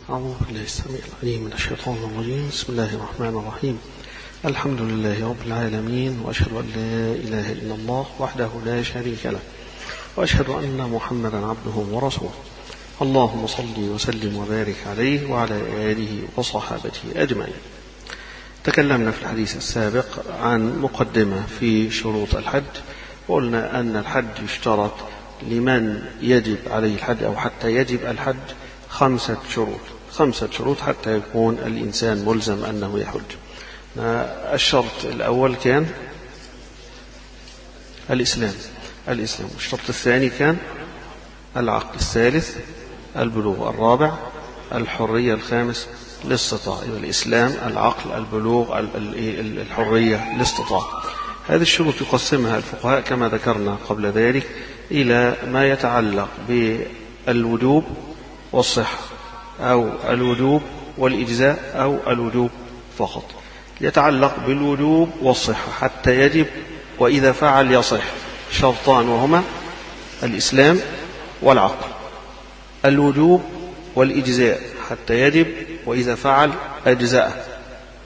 أعوذ بالله السميع العليم من الشيطان الرجيم. بسم الله الرحمن الرحيم. الحمد لله رب العالمين، وأشهد أن لا إله إلا الله وحده لا شريك له، وأشهد أن محمدا عبده ورسوله. اللهم صل وسلم وبارك عليه وعلى آله وصحابته أجمعين. تكلمنا في الحديث السابق عن مقدمة في شروط الحج، وقلنا أن الحج يشترط لمن يجب عليه الحج أو حتى يجب الحج خمسة شروط حتى يكون الإنسان ملزم أنه يحج. الشرط الأول كان الإسلام. الشرط الثاني كان العقل. الثالث البلوغ. الرابع الحرية. الخامس الاستطاعة. الإسلام، العقل، البلوغ، الحرية، الاستطاعة. هذه الشروط يقسمها الفقهاء كما ذكرنا قبل ذلك إلى ما يتعلق بالوجوب والصحة، أو الوجوب والإجزاء، أو الوجوب فقط. يتعلق بالوجوب والصحة حتى يجب وإذا فعل يصح شرطان، وهما الإسلام والعقل. الوجوب والإجزاء حتى يجب وإذا فعل أجزاء.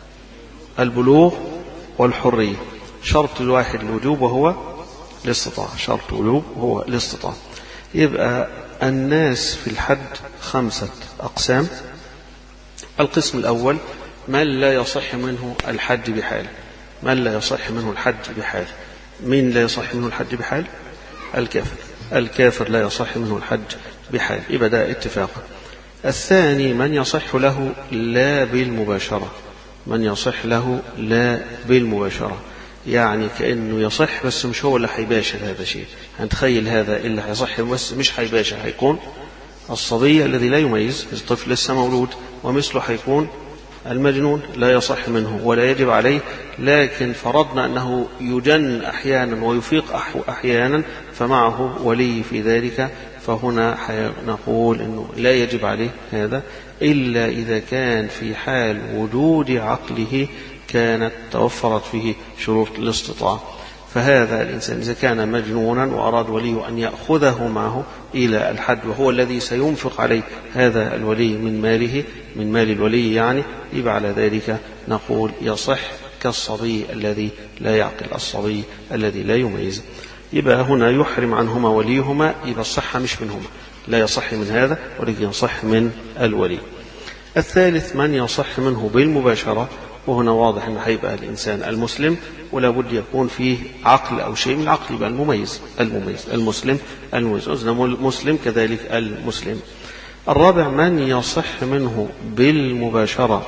البلوغ والحرية. شرط الواحد الوجوب وهو الاستطاعة. شرط الوجوب هو الاستطاعة. يبقى الناس في الحج خمسة أقسام. القسم الأول من لا يصح منه الحج بحال. من لا يصح منه الحج بحال. من لا يصح منه الحج بحال؟ الكافر. الكافر لا يصح منه الحج بحال، يبقى ده اتفاقا. الثاني من يصح له لا بالمباشرة. من يصح له لا بالمباشرة، يعني كأنه يصح بس مش هو اللي هيباشر هذا الشيء. هنتخيل هذا اللي هيصح بس مش هيباشر، هيكون الصبي الذي لا يميز، الطفل لسه مولود، ومثله هيكون المجنون لا يصح منه ولا يجب عليه، لكن فرضنا أنه يجن أحيانا ويفيق أحيانا فمعه ولي في ذلك، فهنا نقول أنه لا يجب عليه هذا إلا إذا كان في حال وجود عقله كانت توفرت فيه شروط الاستطاعة. فهذا الإنسان إذا كان مجنونا وأراد وليه أن يأخذه معه إلى الحج وهو الذي سينفق عليه هذا الولي من ماله، من مال الولي يعني، يبقى على ذلك نقول يصح كالصبي الذي لا يعقل، الصبي الذي لا يميز. يبقى هنا يحرم عنهما وليهما، يبقى الصحة مش منهما، لا يصح من هذا ولكن يصح من الولي. الثالث من يصح منه بالمباشرة، وهنا واضح أنه هيبقى الإنسان المسلم، ولا بد يكون فيه عقل أو شيء من العقل، يبقى المميز المسلم المسلم كذلك المسلم. الرابع من يصح منه بالمباشرة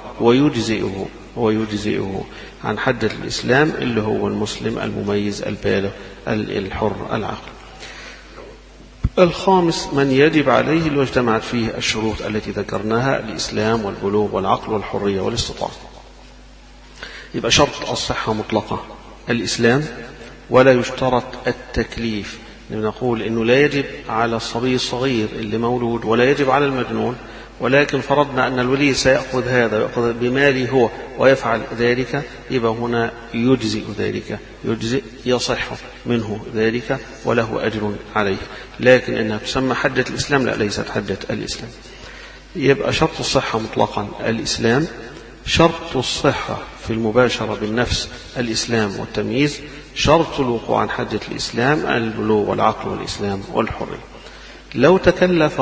ويجزئه عن حد الإسلام، اللي هو المسلم المميز البالغ الحر العقل. الخامس من يجب عليه اللي اجتمعت فيه الشروط التي ذكرناها، الإسلام والبلوغ والعقل والحرية والاستطاعة. يبقى شرط الصحة مطلقة الإسلام، ولا يشترط التكليف. نقول إنه لا يجب على الصبي الصغير اللي مولود ولا يجب على المجنون، ولكن فرضنا أن الولي سيأخذ هذا ويأخذ بماله هو ويفعل ذلك، يبقى هنا يجزئ ذلك، يصح منه ذلك وله أجر عليه. لكن إنها تسمى حجة الإسلام، لا، ليست حجة الإسلام. يبقى شرط الصحة مطلقا الإسلام. شرط الصحة في المباشرة بالنفس الإسلام والتمييز. شرط الوقوع عن حجة الإسلام البلوغ والعقل والإسلام والحرية. لو تكلف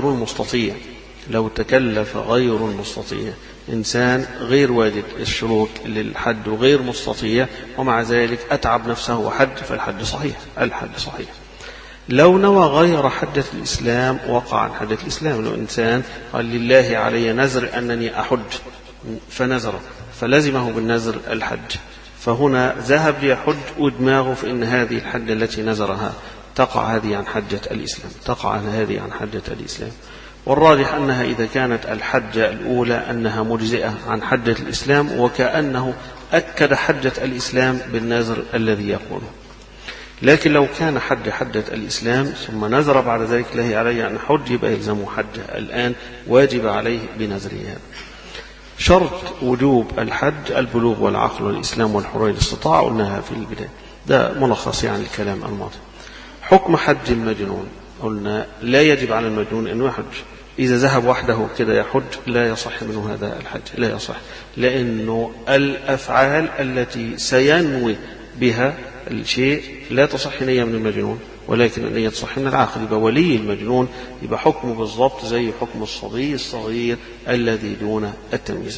غير المستطيع، إنسان غير واجد الشروط للحج وغير مستطيع ومع ذلك أتعب نفسه وحج، فالحج صحيح، الحج صحيح. لو نوى غير حجة الإسلام وقع عن حجة الإسلام. لو إنسان قال لله علي نذر أنني أحج فنذر فلزمه بالنذر الحج، فهنا ذهب ليحج ودماغه في إن هذه الحجة التي نذرها تقع هذه عن حجة الإسلام. والراجح أنها إذا كانت الحجة الأولى أنها مجزئة عن حجة الإسلام، وكأنه أكد حجة الإسلام بالنذر الذي يقوله. لكن لو كان حجة الإسلام ثم نذر بعد ذلك له علي أن حج، يبقى يلزمه حجة الآن، واجب عليه بنذره هذا. شرط وجوب الحج البلوغ والعقل والإسلام والحرية والاستطاعة، قلناها في البداية، ده ملخص يعني الكلام الماضي. حكم حج المجنون، قلنا لا يجب على المجنون أنه يحج، إذا ذهب وحده كده يحج لا يصح منه هذا الحج، لا يصح، لأنه الأفعال التي سينوي بها الشيء لا تصح نية من المجنون، ولكن النية تصح من العاقل. يبقى ولي المجنون يبقى حكمه بالضبط زي حكم الصبي الصغير الذي دون التمييز.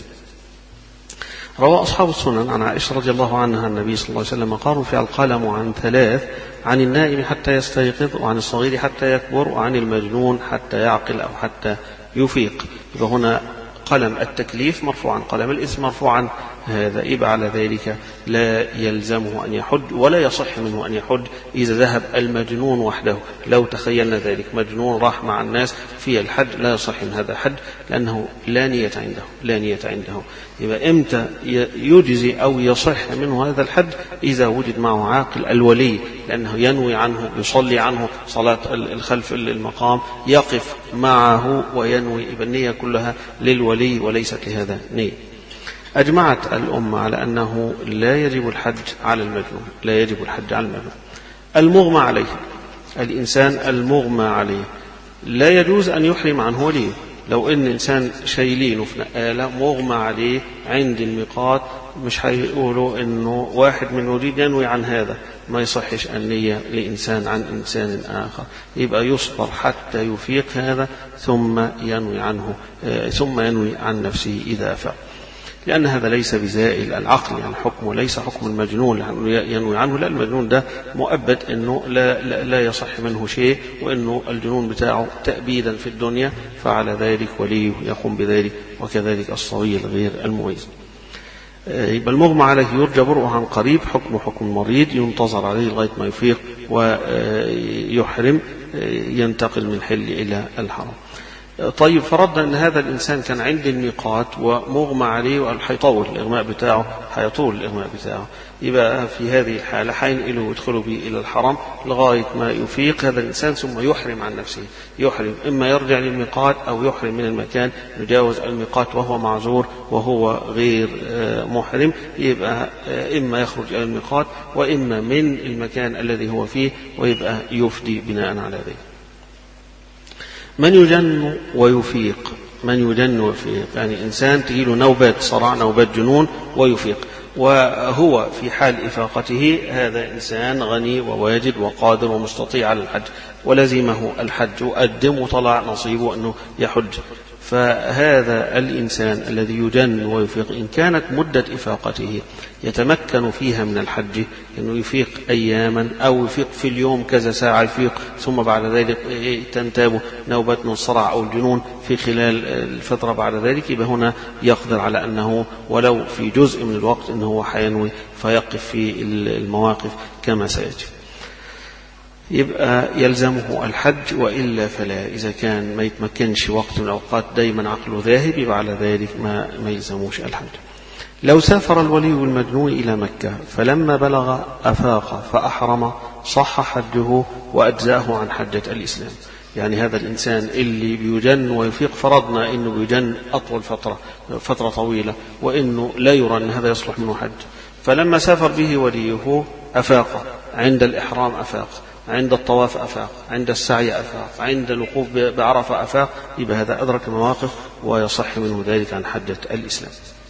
روى أصحاب السنن عن عائشة رضي الله عنها النبي صلى الله عليه وسلم قال: رفع القلم عن 3: عن النائم حتى يستيقظ، وعن الصغير حتى يكبر، وعن المجنون حتى يعقل أو حتى يفيق. يبقى هنا قلم التكليف مرفوعا، قلم الإثم مرفوعا، هذا يبقى على ذلك لا يلزمه أن يحج ولا يصح منه أن يحج إذا ذهب المجنون وحده. لو تخيلنا ذلك مجنون راح مع الناس في الحج لا يصح من هذا حج، لأنه لا نية عنده، لا نية عنده. يبقى إمتى يجزي أو يصح منه هذا الحج؟ إذا وجد معه عاقل الولي، لأنه ينوي عنه، يصلي عنه صلاة الخلف المقام، يقف معه وينوي. يبقى النية كلها للولي وليست لهذا نية. أجمعت الأمة على أنه لا يجب الحج على المجنون، لا يجب الحج على المجنون. المغمى عليه، الإنسان المغمى عليه لا يجوز أن يحرم عنه وليه. لو إن إنسان شايلينه في نقالة مغمى عليه عند الميقات، مش هيقولوا إنه واحد من يريد ينوي عن هذا، ما يصحش النية لإنسان عن إنسان آخر. يبقى يصبر حتى يفيق هذا ثم ينوي عنه، ثم ينوي عن نفسه إذا أفاق، لأن هذا ليس بزائل العقل، يعني حكمه ليس حكم المجنون ينوي عنه، لا، المجنون ده مؤبد أنه لا يصح منه شيء، وأنه الجنون بتاعه تأبيدا في الدنيا، فعلى ذلك وليه يقوم بذلك، وكذلك الصبي الغير المميز. يبقى المغمى عليه يرجى برؤه عن قريب، حكم المريض، ينتظر عليه لغاية ما يفيق ويحرم، ينتقل من حل إلى الحرم. طيب، فرضنا أن هذا الإنسان كان عند الميقات ومغمى عليه وحيطول الإغماء بتاعه، حيطول الإغماء بتاعه، يبقى في هذه الحالة حينقله ويدخلوا به إلى الحرم لغاية ما يفيق هذا الإنسان، ثم يحرم عن نفسه. يحرم إما يرجع للميقات أو يحرم من المكان، يجاوز الميقات وهو معذور وهو غير محرم، يبقى إما يخرج إلى الميقات وإما من المكان الذي هو فيه، ويبقى يفدي بناء على ذلك. من يجن ويفيق، من يجن ويفيق يعني إنسان تجيله نوبات صرع، نوبات جنون ويفيق، وهو في حال إفاقته هذا إنسان غني وواجد وقادر ومستطيع على الحج، ولزمه الحج وقدم وطلع نصيبه أنه يحج. فهذا الإنسان الذي يجن ويفيق إن كانت مدة إفاقته يتمكن فيها من الحج، أنه يفيق أياما أو يفيق في اليوم كذا ساعة يفيق، ثم بعد ذلك تنتابه نوبة من الصرع أو الجنون في خلال الفترة بعد ذلك، يبقى هنا يقدر على أنه ولو في جزء من الوقت أنه هو حينوي فيقف في المواقف كما سيأتي. يبقى يلزمه الحج، وإلا فلا. إذا كان ما يتمكنش وقت من الأوقات دايما عقله ذاهب، يبقى على ذلك ما يلزموش الحج. لو سافر الولي المجنون إلى مكة فلما بلغ أفاق فأحرم صح حجه وأجزاه عن حجة الإسلام. يعني هذا الإنسان اللي بيجن ويفيق، فرضنا إنه بيجن أطول فترة طويلة، وإنه لا يرى أن هذا يصلح منه حج، فلما سافر به وليه أفاق، عند الإحرام أفاق، عند الطواف أفاق، عند السعي أفاق، عند الوقوف بعرفة أفاق، يبقى هذا أدرك المواقف ويصح منه ذلك عن حجة الإسلام.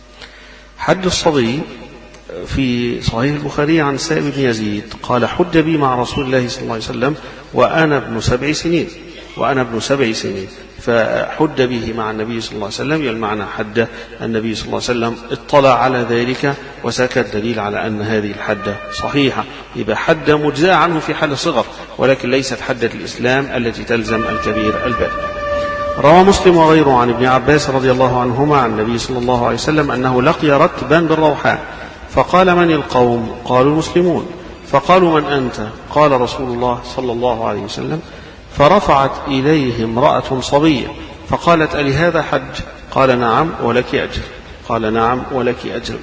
حج الصبي في صحيح البخاري عن سائب بن يزيد قال: حج بي مع رسول الله صلى الله عليه وسلم وأنا ابن 7 سنين، وأنا ابن 7 سنين، فحج به مع النبي صلى الله عليه وسلم. المعنى حج النبي صلى الله عليه وسلم، اطلع على ذلك وسكت، دليل على أن هذه الحجة صحيحة. يبقى حج مجزاء عنه في حال الصغر، ولكن ليست حجة الإسلام التي تلزم الكبير البالغ. روى مسلم وغيره عن ابن عباس رضي الله عنهما عن النبي صلى الله عليه وسلم أنه لقي ركبا بالروحاء فقال: من القوم؟ قالوا: المسلمون. فقالوا: من أنت؟ قال: رسول الله صلى الله عليه وسلم. فرفعت إليه امرأة صبية فقالت: ألهذا حج؟ قال: نعم ولك أجر. قال: نعم ولك أجر.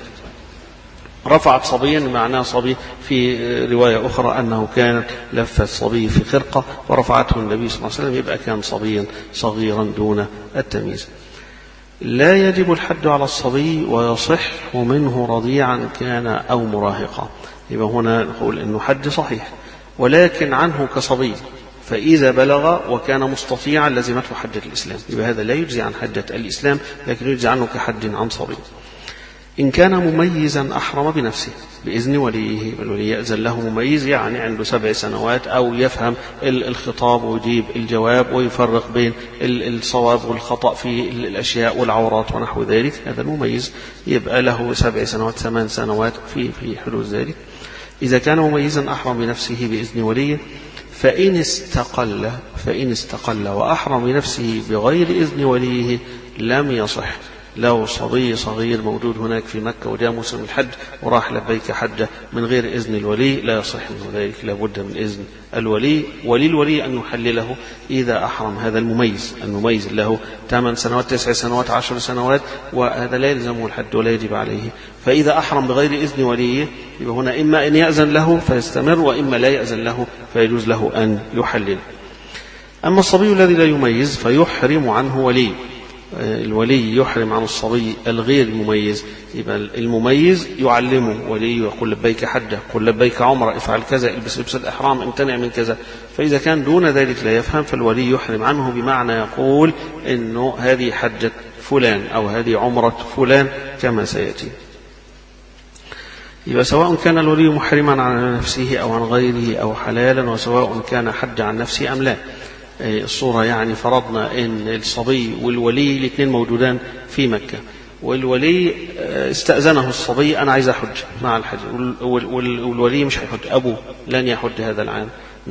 رفعت صبيا، معناه صبي، في رواية أخرى أنه كانت لف الصبي في خرقة ورفعته النبي صلى الله عليه وسلم، يبقى كان صبيا صغيرا دون التمييز. لا يجب الحج على الصبي ويصح منه رضيعا كان أو مراهقا. يبقى هنا نقول أنه حج صحيح، ولكن عنه كصبي، فإذا بلغ وكان مستطيعا لزمته حجة الإسلام، يبقى هذا لا يجزي عن حجة الإسلام لكن يجزي عنه كحج عن صبي. إن كان مميزا أحرم بنفسه بإذن وليه، الولي يأذن له مميز يعني عنده 7 سنوات أو يفهم الخطاب ويجيب الجواب ويفرق بين الصواب والخطأ في الأشياء والعورات ونحو ذلك، هذا المميز يبقى له 7 سنوات 8 سنوات في حدود ذلك. إذا كان مميزا أحرم بنفسه بإذن وليه. فإن استقل وأحرم بنفسه بغير إذن وليه لم يصح. لو صبي صغير موجود هناك في مكة وجاء موسم الحج وراح لبيك حجة من غير إذن الولي لا يصح منه ذلك، لابد من إذن الولي، وللولي أن يحلله إذا أحرم هذا المميز له 8 سنوات 9 سنوات 10 سنوات، وهذا لا يلزمه الحج ولا يجب عليه. فإذا أحرم بغير إذن وليه يبقى هنا إما أن يأذن له فيستمر وإما لا يأذن له فيجوز له أن يحلل. أما الصبي الذي لا يميز فيحرم عنه ولي، الولي يحرم عن الصبي الغير المميز. يبقى المميز يعلمه ولي، يقول لبيك حجة، قل لبيك عمرة، افعل كذا، البس لبس الإحرام، امتنع من كذا. فإذا كان دون ذلك لا يفهم فالولي يحرم عنه، بمعنى يقول إنه هذه حجة فلان أو هذه عمرة فلان كما سيأتي. يبقى سواء كان الولي محرما عن نفسه أو عن غيره أو حلالا، وسواء كان حج عن نفسه أم لا. الصورة يعني فرضنا ان الصبي والولي الاثنين موجودان في مكة، والولي استأذنه الصبي أنا عايز أحج مع الحج، والولي مش هيحج، أبوه لن يحج هذا العام،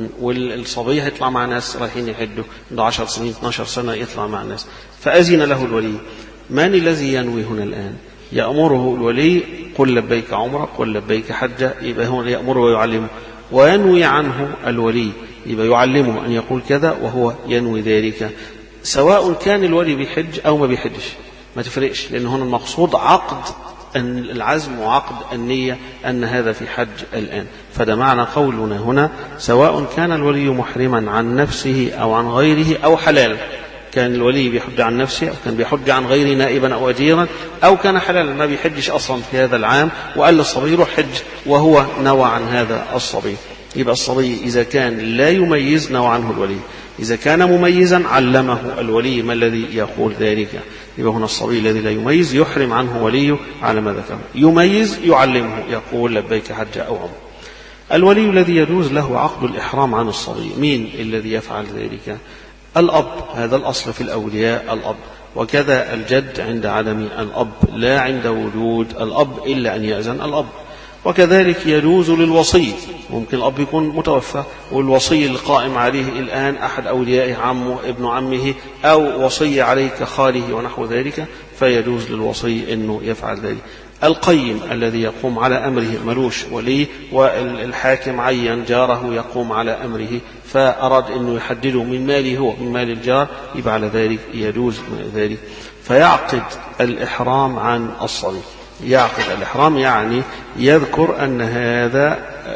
والصبي هيطلع مع ناس رايحين يحجوا عنده 10 سنين 12 سنة يطلع مع الناس، فأذن له الولي. من الذي ينوي هنا الآن؟ يأمره الولي قل لبيك عمرة، قل لبيك حجة، يبقى هو يأمره ويعلمه، وينوي عنه الولي، يبقى يعلمه أن يقول كذا وهو ينوي ذلك، سواء كان الولي بيحج أو ما بيحجش ما تفرقش، لأن هنا المقصود عقد العزم وعقد النية أن هذا في حج الآن. فده معنى قولنا هنا سواء كان الولي محرما عن نفسه أو عن غيره أو حلالا، كان الولي بيحج عن نفسه أو كان بيحج عن غير نائبا أو أجيرا، أو كان حلالا ما بيحجش أصلا في هذا العام وقال للصبي روح حج وهو نوى عن هذا الصبي. يبقى الصبي إذا كان لا يميز نوى عنه الولي، إذا كان مميزا علمه الولي ما الذي يقول ذلك. يبقى هنا الصبي الذي لا يميز يحرم عنه وليه على ما ذكر، يميز يعلمه يقول لبيك حج أو عمرة. الولي الذي يجوز له عقد الإحرام عن الصبي، مين الذي يفعل ذلك؟ الأب، هذا الأصل في الأولياء الأب، وكذا الجد عند عدم الأب، لا عند وجود الأب إلا أن يأذن الأب. وكذلك يجوز للوصي، ممكن الأب يكون متوفى والوصي القائم عليه الآن أحد أوليائه عمه ابن عمه أو وصي عليه كخاله ونحو ذلك، فيجوز للوصي أنه يفعل ذلك. القيم الذي يقوم على أمره ملوش ولي، والحاكم عين جاره يقوم على أمره فأراد أنه يحدده من ماله هو من مال الجار، يبقى على ذلك يجوز ذلك. فيعقد الإحرام عن الصبي، يعقد الإحرام يعني يذكر أن هذا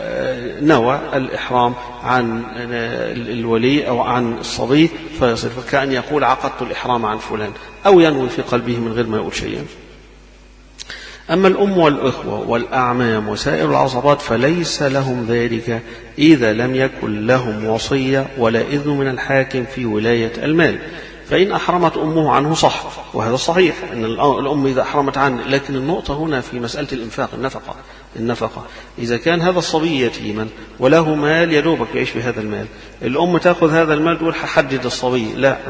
نوى الإحرام عن الولي أو عن الصبي، فيصير كأن يقول عقدت الإحرام عن فلان، أو ينوي في قلبه من غير ما يقول شيئا. أما الأم والأخوة والأعمام وسائر العصبات فليس لهم ذلك إذا لم يكن لهم وصية ولا إذن من الحاكم في ولاية المال. فإن أحرمت أمه عنه صح، وهذا صحيح أن الأم إذا أحرمت عنه، لكن النقطة هنا في مسألة الإنفاق النفقة إذا كان هذا الصبي يتيما وله مال يدوبك يعيش بهذا المال، الأم تأخذ هذا المال تقول حجد الصبي،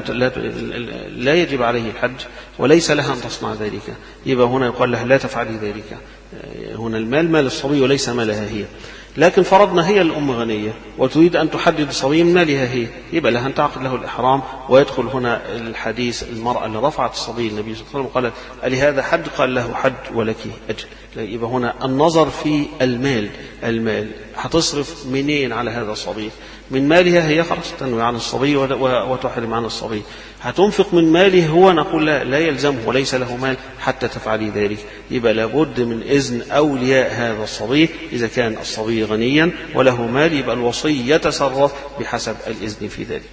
لا يجب عليه الحج وليس لها أن تصنع ذلك. يبقى هنا يقال لها لا تفعلي ذلك، هنا المال مال الصبي وليس مالها هي. لكن فرضنا هي الأم غنية وتريد أن تحدد الصبي من مالها هي، يبقى لها أن تعقد له الإحرام. ويدخل هنا الحديث المرأة اللي رفعت الصبي النبي صلى الله عليه وسلم قالت ألهذا حج؟ قال له حج ولك أجر. يبقى هنا النظر في المال هتصرف منين على هذا الصبي؟ من مالها هي خلاص تنوي عن الصبي وتحرم عن الصبي. هتنفق من ماله هو، نقول لا يلزمه وليس له مال حتى تفعلي ذلك. يبقى لابد من إذن أولياء هذا الصبي، إذا كان الصبي غنيا وله مال يبقى الوصي يتصرف بحسب الإذن في ذلك.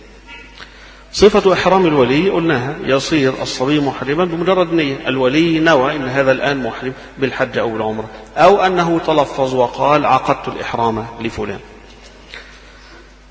صفة إحرام الولي قلناها، يصير الصبي محرما بمجرد نية، الولي نوى إن هذا الآن محرم بالحج أو العمرة، أو أنه تلفظ وقال عقدت الإحرام لفلان.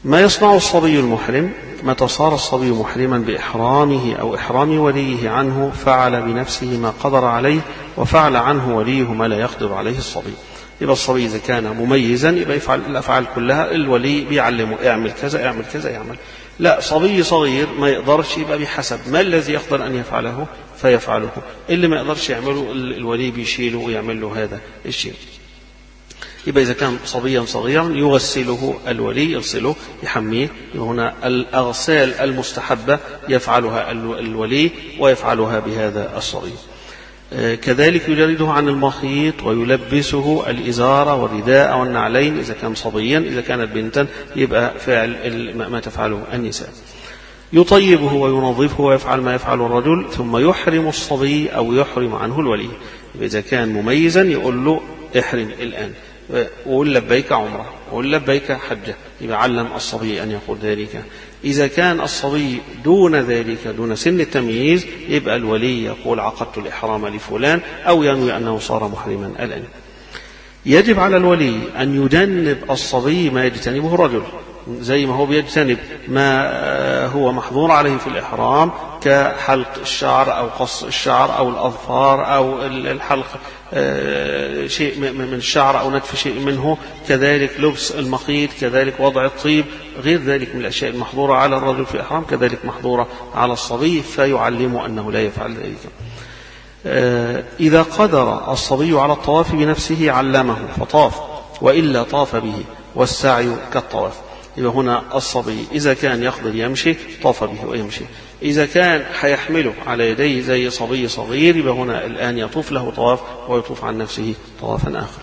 ما يصنع الصبي المحرم متى صار الصبي محرما بإحرامه أو إحرام وليه عنه فعل بنفسه ما قدر عليه وفعل عنه وليه ما لا يقدر عليه الصبي. يبقى الصبي إذا كان مميزا يبقى يفعل الأفعال كلها، الولي بيعلمه اعمل كذا اعمل كذا يعمل. لا، صبي صغير ما يقدرش يبقى بحسب ما الذي يقدر أن يفعله فيفعله، اللي ما يقدرش يعمله الولي بيشيله ويعمل له هذا الشيء. يبقى إذا كان صبيا صغيرا يغسله الولي، يغسله يحميه. هنا الأغسال المستحبة يفعلها الولي ويفعلها بهذا الصبي. كذلك يجرده عن المخيط ويلبسه الإزار والرداء والنعلين إذا كان صبيا. إذا كانت بنتا يبقى فعل ما تفعله النساء. يطيبه وينظفه ويفعل ما يفعل الرجل، ثم يحرم الصبي أو يحرم عنه الولي. إذا كان مميزا يقول له احرم الآن، وقل لبيك عمره وقل لبيك حجة، يبقى علم الصبي أن يقول ذلك. إذا كان الصبي دون ذلك دون سن التمييز يبقى الولي يقول عقدت الإحرام لفلان أو ينوي أنه صار محرما الآن. يجب على الولي أن يجنب الصبي ما يجتنبه الرجل، زي ما هو بيجتنب ما هو محظور عليه في الإحرام كحلق الشعر أو قص الشعر أو الأظفار أو الحلق شيء من الشعر أو نتف شيء منه، كذلك لبس المخيط، كذلك وضع الطيب، غير ذلك من الأشياء المحظورة على الرجل في الإحرام كذلك محظورة على الصبي، فيعلمه أنه لا يفعل ذلك. إذا قدر الصبي على الطواف بنفسه علمه فطاف، وإلا طاف به، والسعي كالطواف. يبقى هنا الصبي إذا كان يقدر يمشي طاف به ويمشي، إذا كان حيحمله على يديه زي صبي صغير يبقى هنا الآن يطوف له طواف ويطوف عن نفسه طوافا آخر.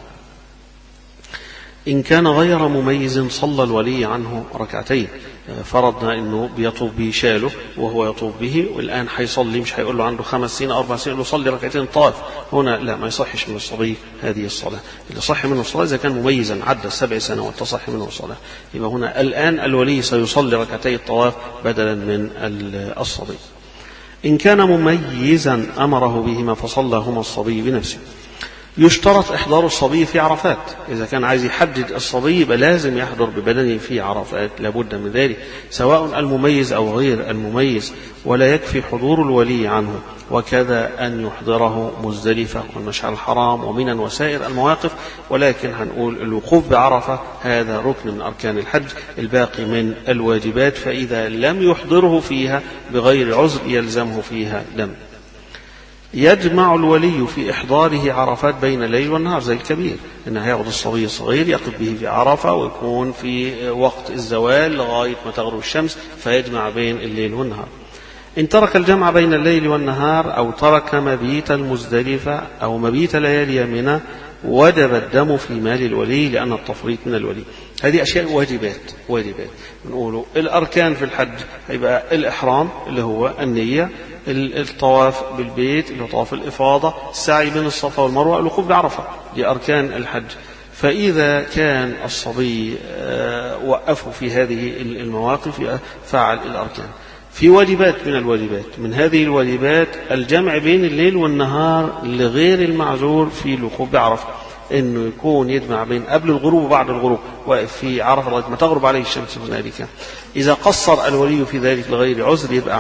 إن كان غير مميز صلى الولي عنه ركعتين. فرضنا أنه بيطوف به شاله وهو يطوف به، والآن حيصلي، مش هيقول له عنده 5 سنين 4 سنين له صلي ركعتين طاف. هنا لا، ما يصحش من الصبي هذه الصلاة. اللي صح منه الصلاة إذا كان مميزا عدى 7 سنوات تصح منه الصلاة. يبقى هنا الآن الولي سيصلي ركعتي الطواف بدلا من الصبي. إن كان مميزا أمره بهما فصلىهما الصبي بنفسه. يشترط إحضار الصبي في عرفات. إذا كان عايز يحدد الصبي يبقى لازم يحضر ببدنه في عرفات، لابد من ذلك، سواء المميز أو غير المميز، ولا يكفي حضور الولي عنه. وكذا أن يحضره مزدلفة والمشعر الحرام ومنى وسائر المواقف، ولكن هنقول الوقوف بعرفة هذا ركن من أركان الحج، الباقي من الواجبات، فإذا لم يحضره فيها بغير عذر يلزمه فيها دم. يجمع الولي في إحضاره عرفات بين الليل والنهار زي الكبير، إنه يأخذ الصبي الصغير يقف به في عرفة ويكون في وقت الزوال لغاية ما تغرب الشمس، فيجمع بين الليل والنهار. إن ترك الجمع بين الليل والنهار أو ترك مبيت المزدلفة أو مبيت ليالي منى وجب الدم في مال الولي لأن التفريط من الولي. هذه أشياء واجبات نقوله. الأركان في الحج يبقى الإحرام اللي هو النية، الطواف بالبيت اللي هو طواف الإفاضة، السعي بين الصفا والمروة، الوقوف بعرفة، دي أركان الحج. فإذا كان الصبي وقفه في هذه المواقف فعل الأركان. في واجبات من الواجبات، من هذه الواجبات الجمع بين الليل والنهار لغير المعذور في الوقوف بعرفة، انه يكون يجمع بين قبل الغروب وبعد الغروب، واقف في عرفة لغاية ما تغرب عليه الشمس هنالك. إذا قصر الولي في ذلك لغير عذر يبقى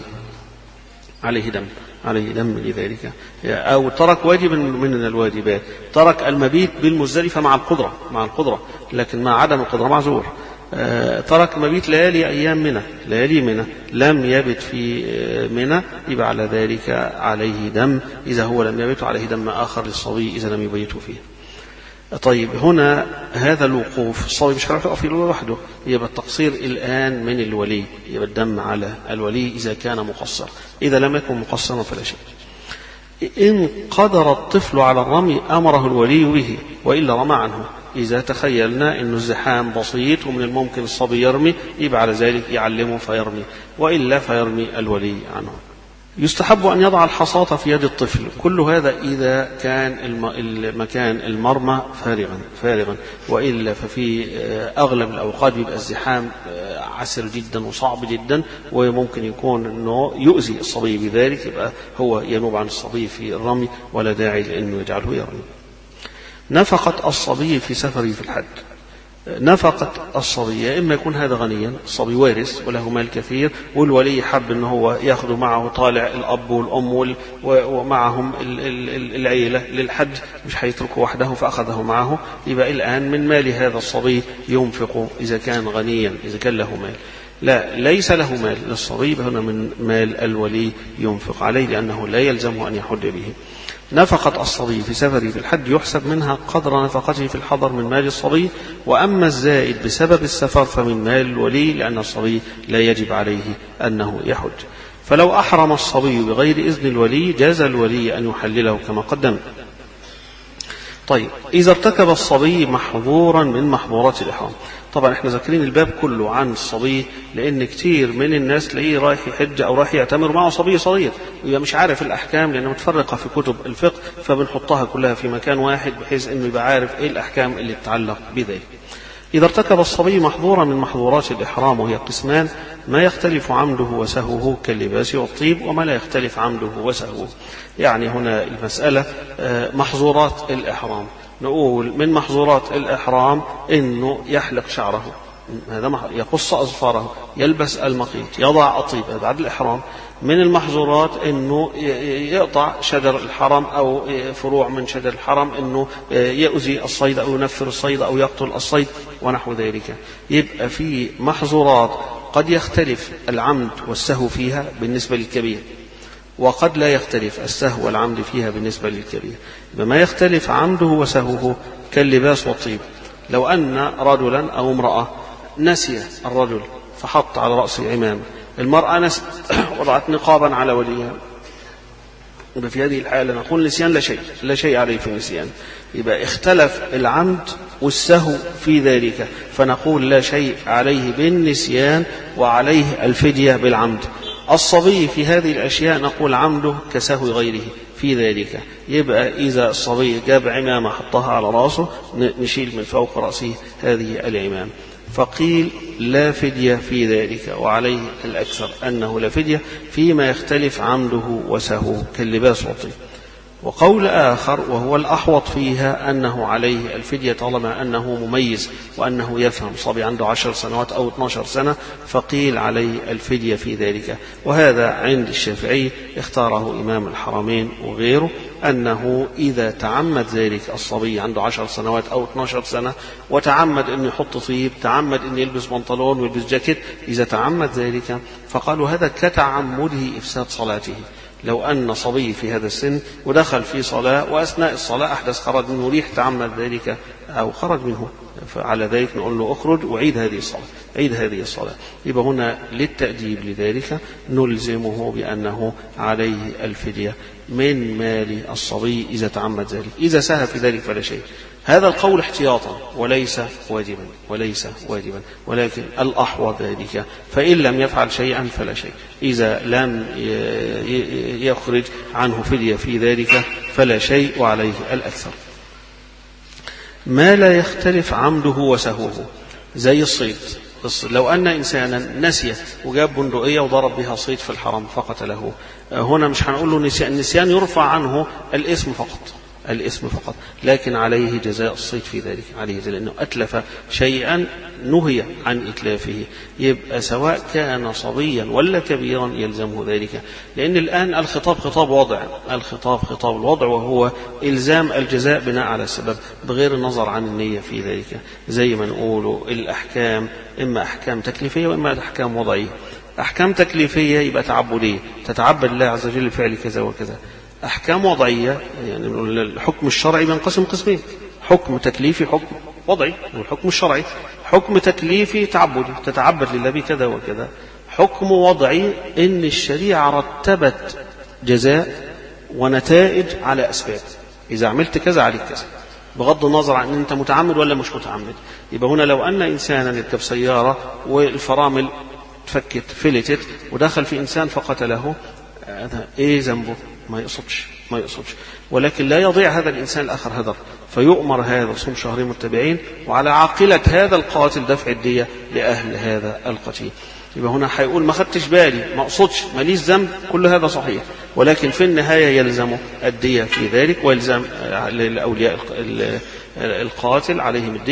عليه دم لذلك. أو ترك واجب من الواجبات، ترك المبيت بالمزدلفة مع القدرة لكن مع عدم القدرة معذور. ترك مبيت ليالي منى لم يبت في منى يبقى على ذلك عليه دم، إذا هو لم يبت عليه دم آخر للصبي إذا لم يبيته فيه. طيب هنا هذا الوقوف الصبي مش هيعرف يقف لوحده، يبقى التقصير الآن من الولي، يبقى الدم على الولي إذا كان مقصر. إذا لم يكن مقصرا فلا شيء. إن قدر الطفل على الرمي أمره الولي به وإلا رمى عنه. إذا تخيلنا أن الزحام بسيط ومن الممكن الصبي يرمي يبقى على ذلك يعلمه فيرمي، وإلا فيرمي الولي عنه. يستحب أن يضع الحصاة في يد الطفل. كل هذا إذا كان المكان المرمى فارغا، وإلا ففي أغلب الأوقات يبقى الزحام عسر جدا وصعب جدا، وممكن يكون أنه يؤذي الصبي بذلك، يبقى هو ينوب عن الصبي في الرمي ولا داعي لأنه يجعله يرمي. نفقة الصبي في سفره في الحج. نفقة الصبي، يا إما يكون هذا غنيا، الصبي وارث وله مال كثير، والولي حب أنه هو يأخذ معه طالع الأب والأم ومعهم العيلة للحج، مش هيتركه وحده فأخذه معه، يبقى الآن من مال هذا الصبي ينفق إذا كان غنيا، إذا كان له مال. لا، ليس له مال للصبي، هنا من مال الولي ينفق عليه لأنه لا يلزمه أن يحج به. نفقة الصبي في سفره في الحج يحسب منها قدر نفقته في الحضر من مال الصبي، وأما الزائد بسبب السفر فمن مال الولي، لأن الصبي لا يجب عليه أنه يحج. فلو أحرم الصبي بغير إذن الولي جاز الولي أن يحلله كما قدم. طيب، إذا ارتكب الصبي محظورا من محظورات الإحرام. طبعا احنا ذاكرين الباب كله عن الصبي، لأن كتير من الناس تلاقيه رايح يحج أو رايح يعتمر معه صبي صغير، يبقى مش عارف الأحكام لأنها متفرقة في كتب الفقه، فبنحطها كلها في مكان واحد بحيث أنه يبقى عارف إيه الأحكام اللي تتعلق بذلك. إذا ارتكب الصبي محظورا من محظورات الإحرام، وهي قسمان: ما يختلف عمده وسهوه كاللباس والطيب، وما لا يختلف عمده وسهوه. يعني هنا المسألة محظورات الإحرام، نقول من محظورات الإحرام إنه يحلق شعره، هذا يقص أظفاره، يلبس المخيط، يضع الطيب، هذا بعد الإحرام. من المحظورات إنه يقطع شجر الحرم أو فروع من شجر الحرم، إنه يؤذي الصيد أو ينفر الصيد أو يقتل الصيد ونحو ذلك. يبقى في محظورات قد يختلف العمد والسهو فيها بالنسبة للكبير، وقد لا يختلف السهو والعمد فيها بالنسبة للكبير. بما يختلف عمده وسهوه كاللباس والطيب. لو أن رجلا أو امرأة نسي الرجل فحط على رأسه عمامة، المرأة نسيت وضعت نقابا على وجهها، يبقى في هذه الحالة نقول نسيان لا شيء عليه في النسيان. يبقى اختلف العمد والسهو في ذلك، فنقول لا شيء عليه بالنسيان وعليه الفدية بالعمد. الصبي في هذه الأشياء نقول عمده كسهو غيره في ذلك. يبقى إذا الصبي جاب عمامة حطها على رأسه نشيل من فوق رأسه هذه العمامة. فقيل لا فدية في ذلك، وعليه الأكثر أنه لا فدية فيما يختلف عمده وسهوه كاللباس والطيب. وقول آخر وهو الأحوط فيها أنه عليه الفدية طالما أنه مميز وأنه يفهم، صبي عنده 10 سنوات أو 12 سنة، فقيل عليه الفدية في ذلك. وهذا عند الشافعي اختاره إمام الحرمين وغيره، أنه إذا تعمد ذلك الصبي عنده 10 سنوات أو 12 سنة وتعمد أن يحط طيب، تعمد أن يلبس بنطلون ويلبس جاكيت، إذا تعمد ذلك فقالوا هذا كتعمده إفساد صلاته. لو أن صبي في هذا السن ودخل في صلاة وأثناء الصلاة أحدث خرج منه ريح تعمد ذلك أو خرج منه، فعلى ذلك نقول له أخرج وعيد هذه الصلاة، عيد هذه الصلاة. يبقى هنا للتأديب لذلك نلزمه بأنه عليه الفدية من مال الصبي إذا تعمد ذلك. إذا سهى في ذلك فلا شيء. هذا القول احتياطا وليس واجبا، ولكن الأحوط ذلك. فإن لم يفعل شيئا فلا شيء، إذا لم يخرج عنه فدية في ذلك فلا شيء وعليه الأكثر. ما لا يختلف عمده وسهوه زي الصيد. لو أن إنسانا نسي وجاب بندقية وضرب بها صيد في الحرم فقتله، هنا مش هنقول له النسيان يرفع عنه الاسم فقط، لكن عليه جزاء الصيد في ذلك، عليه لأنه أتلف شيئا نهي عن إتلافه. يبقى سواء كان صبيا ولا كبيرا يلزمه ذلك، لأن الآن الخطاب خطاب وضع، خطاب الوضع، وهو إلزام الجزاء بناء على السبب بغير النظر عن النية في ذلك. زي ما نقول الأحكام إما أحكام تكليفية وإما أحكام وضعية. أحكام تكليفية يبقى تعبدية، تتعبد الله عز وجل بفعل كذا وكذا. أحكام وضعية يعني الحكم الشرعي بينقسم قسمين: حكم تكليفي، حكم وضعي. والحكم الشرعي حكم تكليفي تعبدي، تتعبد لله بكذا وكذا. حكم وضعي إن الشريعة رتبت جزاء ونتائج على أسباب، إذا عملت كذا عليك كذا، بغض النظر عن أنت متعمد ولا مش متعمد. يبقى هنا لو أن إنسانا يركب سيارة والفرامل فلتت ودخل في إنسان فقتله، هذا إيه ذنبه؟ ما يقصدش، ولكن لا يضيع هذا الإنسان الآخر هدر، فيؤمر هذا صوم شهرين متبعين، وعلى عاقلة هذا القاتل دفع الدية لأهل هذا القتيل. يبقى هنا هيقول ما خدتش بالي، ما أقصدش، ماليش ذنب، كل هذا صحيح، ولكن في النهاية يلزمه الدية في ذلك، ويلزم لأولياء القاتل عليهم الدية.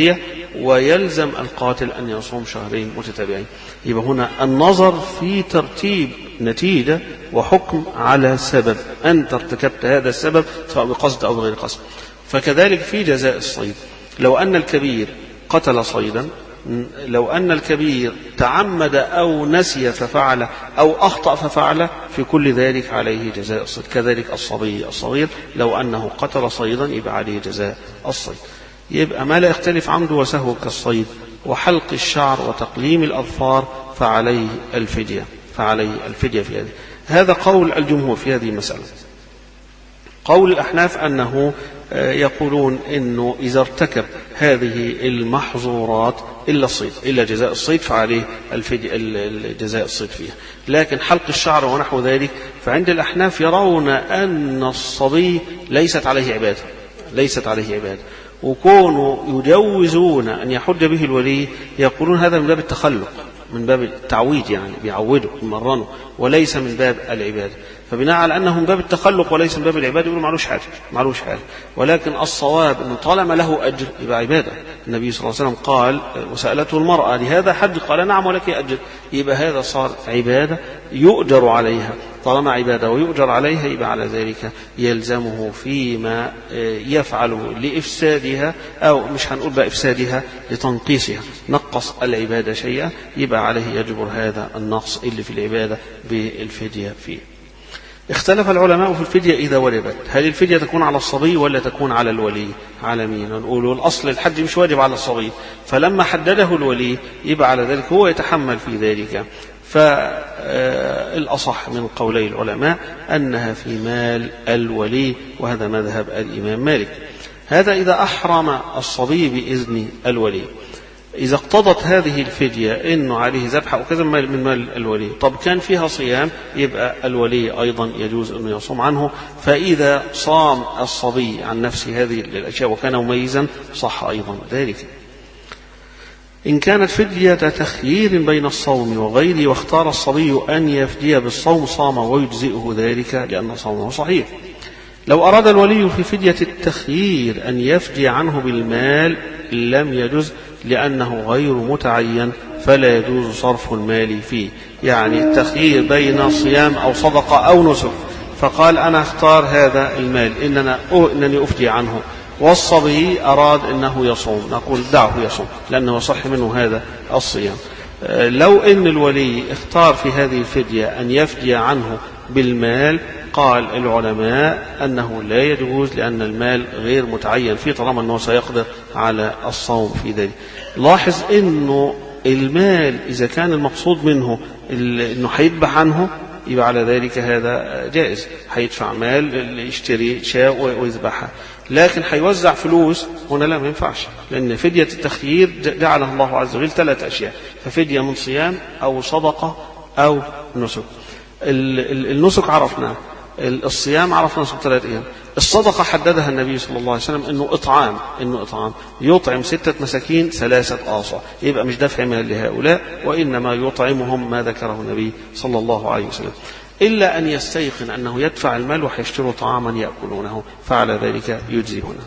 ويلزم القاتل أن يصوم شهرين متتابعين. يبقى هنا النظر في ترتيب نتيجة وحكم على سبب، أنت ارتكبت هذا السبب سواء بقصد أو بغير قصد. فكذلك في جزاء الصيد، لو أن الكبير قتل صيدا، لو أن الكبير تعمد أو نسي ففعل أو أخطأ ففعل، في كل ذلك عليه جزاء الصيد. كذلك الصبي الصغير لو أنه قتل صيدا يبقى عليه جزاء الصيد. يبقى ما لا يختلف عمده وسهو كالصيد وحلق الشعر وتقليم الأظفار فعليه الفدية، فعليه الفدية في هذه. هذا قول الجمهور في هذه المسألة. قول الأحناف أنه يقولون إنه إذا ارتكب هذه المحظورات إلا الصيد، إلا جزاء الصيد، فعليه جزاء الصيد فيها. لكن حلق الشعر ونحو ذلك فعند الأحناف يرون أن الصبي ليست عليه عبادة، ليست عليه عبادة، وكونوا يجوزون أن يحج به الولي يقولون هذا من باب التخلق، من باب التعويد، يعني بيعودوا يمرنوا، وليس من باب العبادة. فبناء على أنه من باب التخلق وليس من باب العبادة يقولوا معلوش حاجة، معلوش حاجة. ولكن الصواب أنه طالما له أجر يبقى عبادة. النبي صلى الله عليه وسلم قال وسألته المرأة لهذا حج؟ قال نعم ولك أجر. يبقى هذا صار عبادة يؤجر عليها، طالما عبادة ويؤجر عليها يبقى على ذلك يلزمه فيما يفعله لإفسادها، أو مش هنقول بقى إفسادها، لتنقيصها، نقص العبادة شيئا يبقى عليه يجبر هذا النقص اللي في العبادة بالفدية فيه. اختلف العلماء في الفدية إذا وجبت، هل الفدية تكون على الصبي ولا تكون على الولي؟ على مين؟ نقول الأصل الحج مش واجب على الصبي، فلما حدده الولي يبقى على ذلك هو يتحمل في ذلك. فالأصح من قولي العلماء أنها في مال الولي، وهذا مذهب الإمام مالك. هذا إذا أحرم الصبي بإذن الولي. إذا اقتضت هذه الفدية إنه عليه ذبح أو كذا من مال الولي، طب كان فيها صيام يبقى الولي أيضا يجوز أنه يصوم عنه. فإذا صام الصبي عن نفس هذه الأشياء وكان مميزا صح أيضا ذلك. إن كانت فدية تخيير بين الصوم وغيره واختار الصبي أن يفدي بالصوم صام ويجزئه ذلك لأن صومه صحيح. لو أراد الولي في فدية التخيير أن يفدي عنه بالمال لم يجوز لأنه غير متعين، فلا يجوز صرف المال فيه. يعني التخيير بين صيام أو صدقة أو نسك، فقال أنا اختار هذا المال إنني أفدي عنه، والصبي أراد أنه يصوم، نقول دعه يصوم لأنه يصح منه هذا الصيام. لو أن الولي اختار في هذه الفدية أن يفدي عنه بالمال، قال العلماء أنه لا يجوز لأن المال غير متعين فيه طالما أنه سيقدر على الصوم في ذلك. لاحظ أنه المال إذا كان المقصود منه أنه هيذبح عنه يبقى على ذلك هذا جائز، هيدفع مال يشتري شاة ويذبحها. لكن هيوزع فلوس هنا لا، ما ينفعش، لأن فدية التخيير جعلها الله عز وجل 3 أشياء، ففدية من صيام أو صدقة أو نسك. النسك عرفنا، الصيام عرفنا 3 أيام، الصدقة حددها النبي صلى الله عليه وسلم إنه إطعام يطعم 6 مساكين 3 آصع، يبقى مش دفع مال لهؤلاء، وإنما يطعمهم ما ذكره النبي صلى الله عليه وسلم، إلا أن يستيقن أنه يدفع المال ويشتروا طعاما يأكلونه، فعلى ذلك يجزي هنا.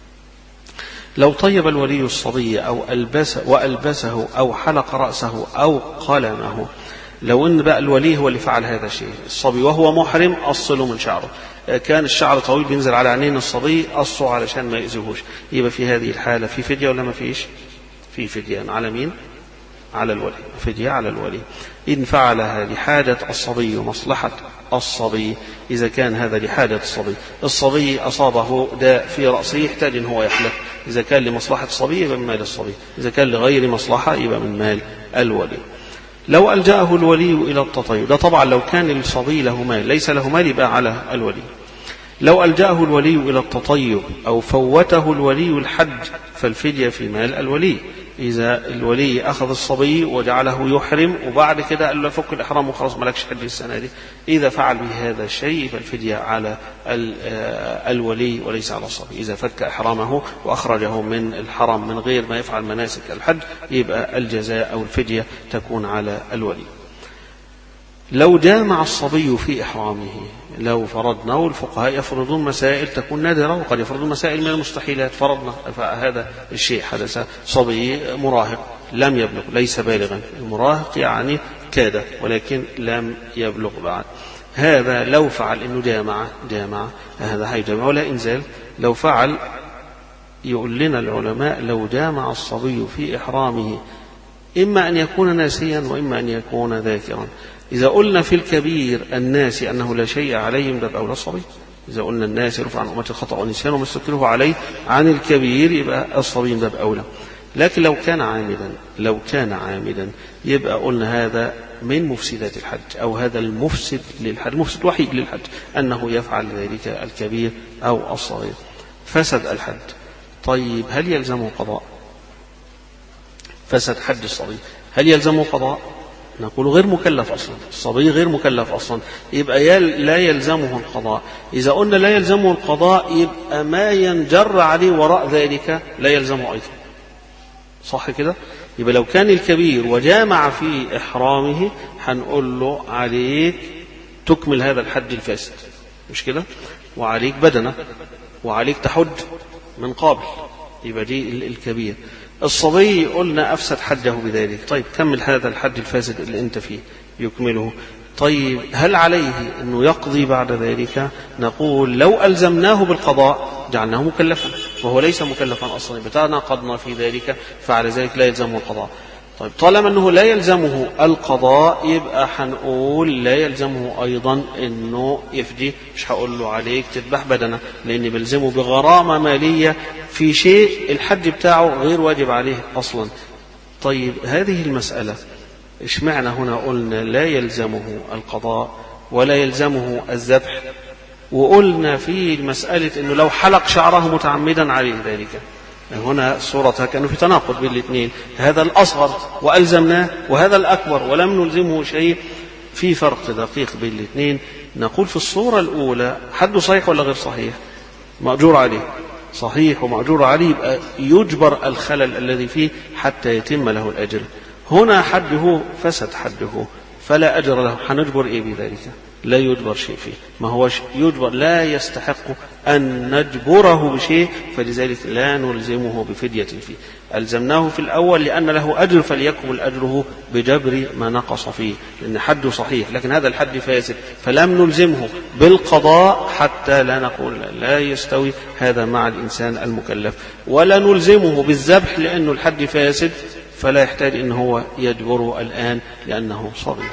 لو طيب الولي الصبي أو وألبسه أو حلق رأسه أو قلمه، لو أن بقى الولي هو اللي فعل هذا الشيء، الصبي وهو محرم أصله من شعره، كان الشعر طويل بينزل على عينين الصبي قصه علشان ما يأذيهوش، يبقى في هذه الحالة في فدية ولا ما فيش؟ في فدية. على مين؟ على الولي، فدية على الولي إن فعلها لحاجة الصبي ومصلحة الصبي. إذا كان هذا لحاجة الصبي أصابه داء في رأسه يحتاج إن هو يحلق، إذا كان لمصلحة الصبي يبقى من مال الصبي، إذا كان لغير مصلحة يبقى من مال الولي. لو ألجأه الولي إلى التطيب، ده طبعا لو كان الصبي له مال، ليس له مال يبقى على الولي. لو ألجأه الولي إلى التطيب أو فوته الولي الحج فالفدية في مال الولي. إذا الولي أخذ الصبي وجعله يحرم وبعد كده قال له فك الإحرام وخلاص مالكش حج السنة دي، إذا فعل به هذا الشيء فالفدية على الولي وليس على الصبي. إذا فك إحرامه وأخرجه من الحرم من غير ما يفعل مناسك الحج يبقى الجزاء أو الفدية تكون على الولي. لو جامع الصبي في إحرامه، لو فرضنا، والفقهاء يفرضون مسائل تكون نادرة وقد يفرضون مسائل من المستحيلات، فرضنا فهذا الشيء حدث، صبي مراهق لم يبلغ ليس بالغا، المراهق يعني كاد ولكن لم يبلغ بعد، هذا لو فعل إنه جامع هذا هيجمع ولا إنزال. لو فعل يقول لنا العلماء لو جامع الصبي في إحرامه إما أن يكون ناسيا وإما أن يكون ذاكرا. إذا قلنا في الكبير الناسي أنه لا شيء عليه من باب أولى الصبي، إذا قلنا الناس يرفع عن أمة الخطأ والنسيان وما استكره عليه عن الكبير يبقى الصبي من باب أولى. لكن لو كان عامدا يبقى قلنا هذا من مفسدات الحج، أو هذا المفسد للحج، المفسد الوحيد للحج أنه يفعل ذلك الكبير أو الصغير، فسد الحج. طيب هل يلزمه قضاء؟ فسد حج الصبي، هل يلزمه قضاء؟ نقول غير مكلف أصلا، الصبي غير مكلف أصلا، يبقى لا يلزمه القضاء. إذا قلنا لا يلزمه القضاء يبقى ما ينجر عليه وراء ذلك لا يلزمه أيضا، صح كده؟ يبقى لو كان الكبير وجامع في إحرامه هنقول له عليك تكمل هذا الحج الفاسد، مش كده؟ وعليك بدنة وعليك تحج من قابل، يبقى دي الكبير. الصبي قلنا أفسد حجه بذلك، طيب كمل هذا الحج الفاسد اللي أنت فيه يكمله. طيب هل عليه أنه يقضي بعد ذلك؟ نقول لو ألزمناه بالقضاء جعلناه مكلفا وهو ليس مكلفا أصلا، بتناقضنا في ذلك، فعلى ذلك لا يلزمه القضاء. طيب طالما أنه لا يلزمه القضاء يبقى هنقول لا يلزمه أيضا أنه يفدي، مش هقول له عليك تذبح بدنه لأن بلزمه بغرامة مالية في شيء الحج بتاعه غير واجب عليه أصلا. طيب هذه المسألة اشمعنى هنا قلنا لا يلزمه القضاء ولا يلزمه الذبح، وقلنا في مسألة أنه لو حلق شعره متعمدا عليه ذلك؟ هنا صورتها كأنه في تناقض بين الاثنين، هذا الأصغر وألزمناه وهذا الأكبر ولم نلزمه شيء، في فرق دقيق بين الاثنين. نقول في الصورة الأولى حد صحيح ولا غير صحيح؟ مأجور عليه، صحيح ومأجور عليه، يبقى يجبر الخلل الذي فيه حتى يتم له الأجر. هنا حده فسد حده فلا أجر له، هنجبر إيه بذلك؟ لا يجبر شيء فيه، ما هوش يجبر، لا يستحق أن نجبره بشيء، فلذلك لا نلزمه بفدية فيه. ألزمناه في الأول لأن له أجر فليكمل أجره بجبر ما نقص فيه، لأن حده صحيح لكن هذا الحد فاسد، فلم نلزمه بالقضاء حتى لا نقول لا يستوي هذا مع الإنسان المكلف، ولا نلزمه بالذبح لأنه الحد فاسد فلا يحتاج إن هو يجبره الآن لأنه صغير.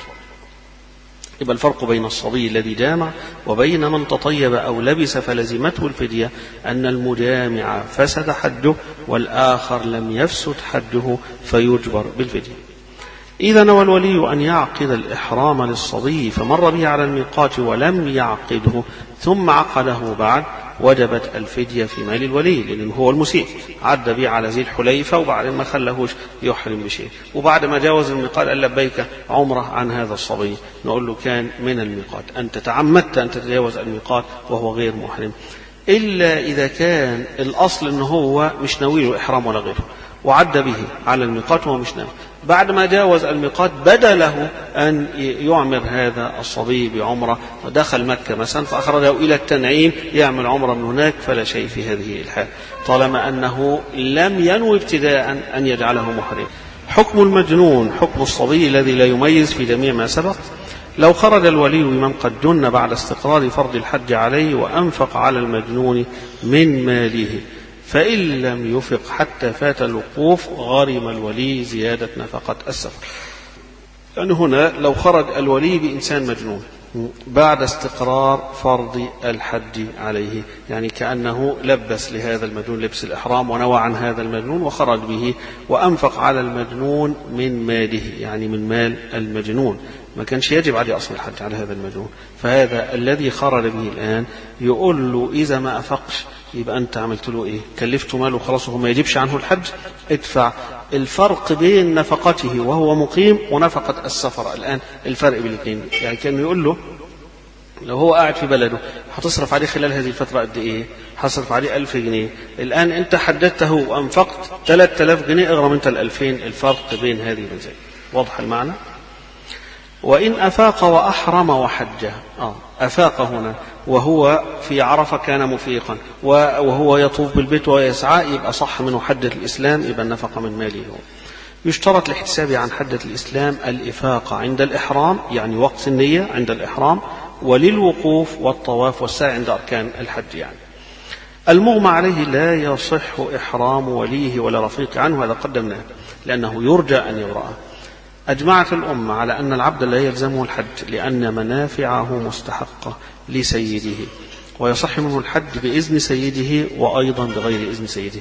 يبقى الفرق بين الصبي الذي جامع وبين من تطيب أو لبس فلزمته الفدية أن المجامع فسد حده والآخر لم يفسد حده فيجبر بالفدية. إذا نوى الولي أن يعقد الإحرام للصبي فمر به على الميقات ولم يعقده ثم عقده بعد وجبت الفدية في مال الولي، لأنه هو المسيء عد به على ذي الحليفة وبعد ما خلهوش يحرم بشيء، وبعد ما جاوز الميقات قال لبيك عمره عن هذا الصبي، نقول له كان من الميقات، أنت تعمدت أن تتجاوز الميقات وهو غير محرم، إلا إذا كان الأصل أنه هو مش ناوي له إحرام ولا غيره وعد به على الميقات وهو مش ناوي، بعد ما جاوز الميقات بدا له أن يعمر هذا الصبي بعمرة ودخل مكة مثلا فأخرجه إلى التنعيم يعمل عمرة من هناك، فلا شيء في هذه الحال طالما أنه لم ينوي ابتداء أن يجعله محرم. حكم المجنون حكم الصبي الذي لا يميز في جميع ما سبق. لو خرج الولي بمن قد جن بعد استقرار فرض الحج عليه وأنفق على المجنون من ماله فإن لم يفق حتى فات الوقوف غرم الولي زيادة نفقة السفر. يعني هنا لو خرج الولي بإنسان مجنون بعد استقرار فرض الحج عليه، يعني كأنه لبس لهذا المجنون لبس الإحرام ونوى عن هذا المجنون وخرج به وأنفق على المجنون من ماله، يعني من مال المجنون، ما كانش يجب عليه أصل الحج على هذا المجنون، فهذا الذي خرج به الآن يقول له إذا ما أفقش يبقى أنت عملت له إيه؟ كلفته ماله خلاص وهو ما يجبش عنه الحج، ادفع الفرق بين نفقته وهو مقيم ونفقة السفر. الآن الفرق بين الاثنين، يعني كان يقول له لو هو قاعد في بلده هتصرف عليه خلال هذه الفترة قد إيه؟ هتصرف عليه 1000 جنيه، الآن أنت حددته وأنفقت 3000 جنيه، اغرم أنت 2000 الفرق بين هذه المزايا. واضح المعنى؟ وإن أفاق وأحرم وحج، أفاق هنا وهو في عرفة كان مفيقا وهو يطوف بالبيت ويسعى، يبقى صح منه حجة الإسلام، يبقى النفقة من ماله. يشترط للاحتساب عن حجة الإسلام الإفاقة عند الإحرام، يعني وقت النية عند الإحرام، وللوقوف والطواف والسعي عند أركان الحج. يعني المغمى عليه لا يصح إحرام وليه ولا رفيق عنه، هذا قدمناه لأنه يرجى أن يبرأ. أجمعت الأمة على أن العبد لا يلزمه الحج لأن منافعه مستحقة لسيده، ويصح منه الحج بإذن سيده وأيضا بغير إذن سيده.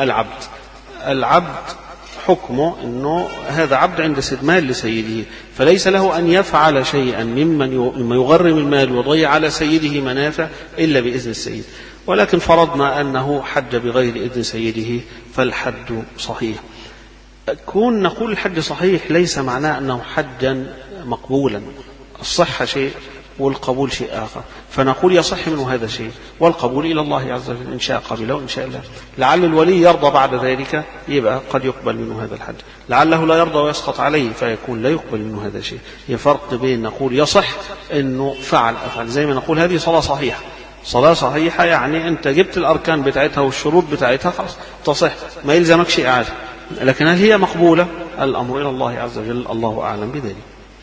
العبد حكمه أنه هذا عبد عند سيد مال لسيده، فليس له أن يفعل شيئا مما يغرم المال ويضيع على سيده منافع إلا بإذن السيد. ولكن فرضنا أنه حج بغير إذن سيده فالحج صحيح. كون نقول الحج صحيح ليس معناه أنه حجا مقبولا، الصحة شيء والقبول شيء آخر، فنقول يصح منه هذا شيء والقبول إلى الله عز وجل، إن شاء قبله وإن شاء الله. لعل الولي يرضى بعد ذلك يبقى قد يقبل منه هذا الحج، لعله لا يرضى ويسقط عليه فيكون لا يقبل منه هذا شيء. هي فرق بين نقول يصح أنه فعل أفعل، زي ما نقول هذه صلاة صحيحة. صلاة صحيحة يعني أنت جبت الأركان بتاعتها والشروط بتاعتها خلاص تصح، ما يلزمك شيء عادي. لكن هل هي مقبولة؟ الأمر إلى الله عز وجل، الله أعلم بذلك.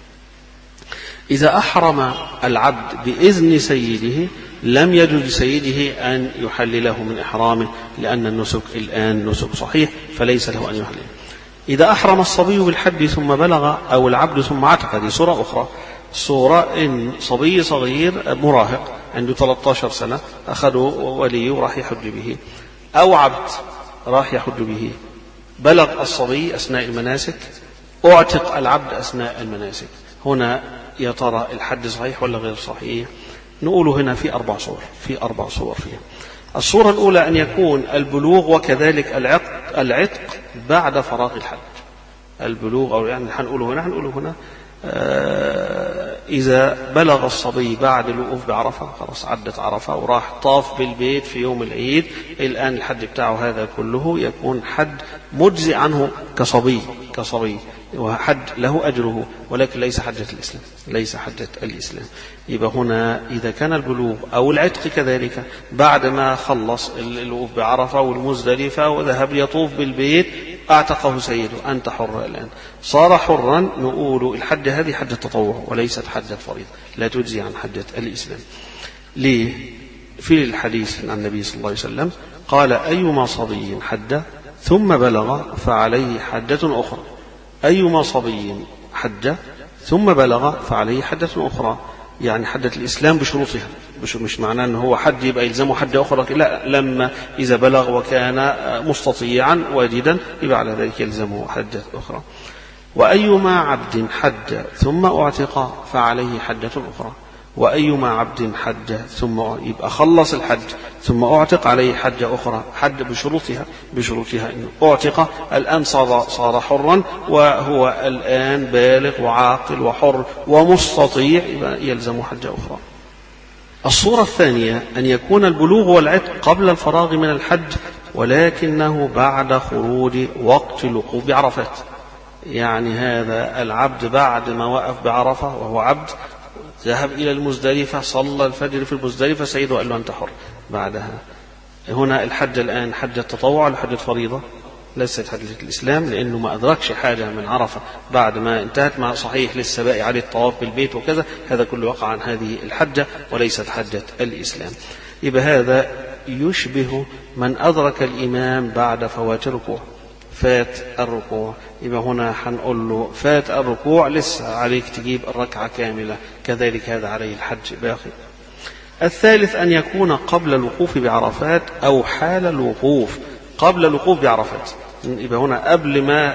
إذا أحرم العبد بإذن سيده لم يجوز لسيده أن يحلله من إحرامه، لأن النسك الآن نسك صحيح فليس له أن يحلله. إذا أحرم الصبي بالحج ثم بلغ أو العبد ثم عتق، هذه صورة أخرى. صورة إن صبي صغير مراهق عنده 13 سنة أخذه ولي وراح يحج به، أو عبد راح يحج به، بلغ الصبي أثناء المناسك، أعتق العبد أثناء المناسك، هنا يا ترى الحج صحيح ولا غير صحيح؟ نقوله هنا في 4 صور، في 4 صور فيها. الصورة الأولى أن يكون البلوغ وكذلك العتق بعد فراغ الحج. البلوغ أو يعني هنقوله هنا إذا بلغ الصبي بعد الوقوف بعرفة، خلاص عدت عرفة وراح طاف بالبيت في يوم العيد، الآن الحج بتاعه هذا كله يكون حج مجزئ عنه كصبي وحج له أجره، ولكن ليس حجة الإسلام، ليس حجة الإسلام. يبقى هنا إذا كان البلوغ أو العتق كذلك بعد ما خلص الوقوف بعرفة والمزدلفة وذهب يطوف بالبيت أعتقه سيده، أنت حر الآن، صار حرا، نقول الحج هذه حجة تطوع وليست حجة فريضة، لا تجزي عن حجة الإسلام. ليه؟ في الحديث عن النبي صلى الله عليه وسلم قال: أيما صبي حج ثم بلغ فعليه حجة أخرى. أيما صبي حج ثم بلغ فعليه حجة أخرى، يعني حجة الإسلام بشروطها، مش معناه أنه هو حج يبقى يلزمه حجة أخرى، لا، لما إذا بلغ وكان مستطيعا واجدا يبقى على ذلك يلزمه حجة أخرى. وأيما عبد حج ثم أعتق فعليه حجة أخرى. وأيما عبد حج ثم يبقى خلص الحج ثم أعتق عليه حجة أخرى، حج بشروطها إنه أعتق الآن صار حرا، وهو الآن بالغ وعاقل وحر ومستطيع، يبقى يلزم حجة أخرى. الصورة الثانية أن يكون البلوغ والعتق قبل الفراغ من الحج، ولكنه بعد خروج وقت الوقوف بعرفات. يعني هذا العبد بعد ما وقف بعرفة وهو عبد ذهب إلى المزدلفة، صلى الفجر في المزدلفة، سيده قال له أنت حر بعدها. هنا الحج الآن حجة تطوع ولا حجة فريضة؟ ليست حجة الإسلام، لأنه ما أدركش حاجة من عرفة بعد ما انتهت، مع صحيح لسه باقي عليه الطواف بالبيت وكذا، هذا كله وقع عن هذه الحجة وليست حجة الإسلام. يبقى هذا يشبه من أدرك الإمام بعد فوات الركوع، فات الركوع، يبقى هنا هنقول له فات الركوع لسه عليك تجيب الركعة كاملة، كذلك هذا عليه الحج باقي. الثالث أن يكون قبل الوقوف بعرفات أو حال الوقوف. قبل الوقوف بعرفات، يبقى هنا قبل ما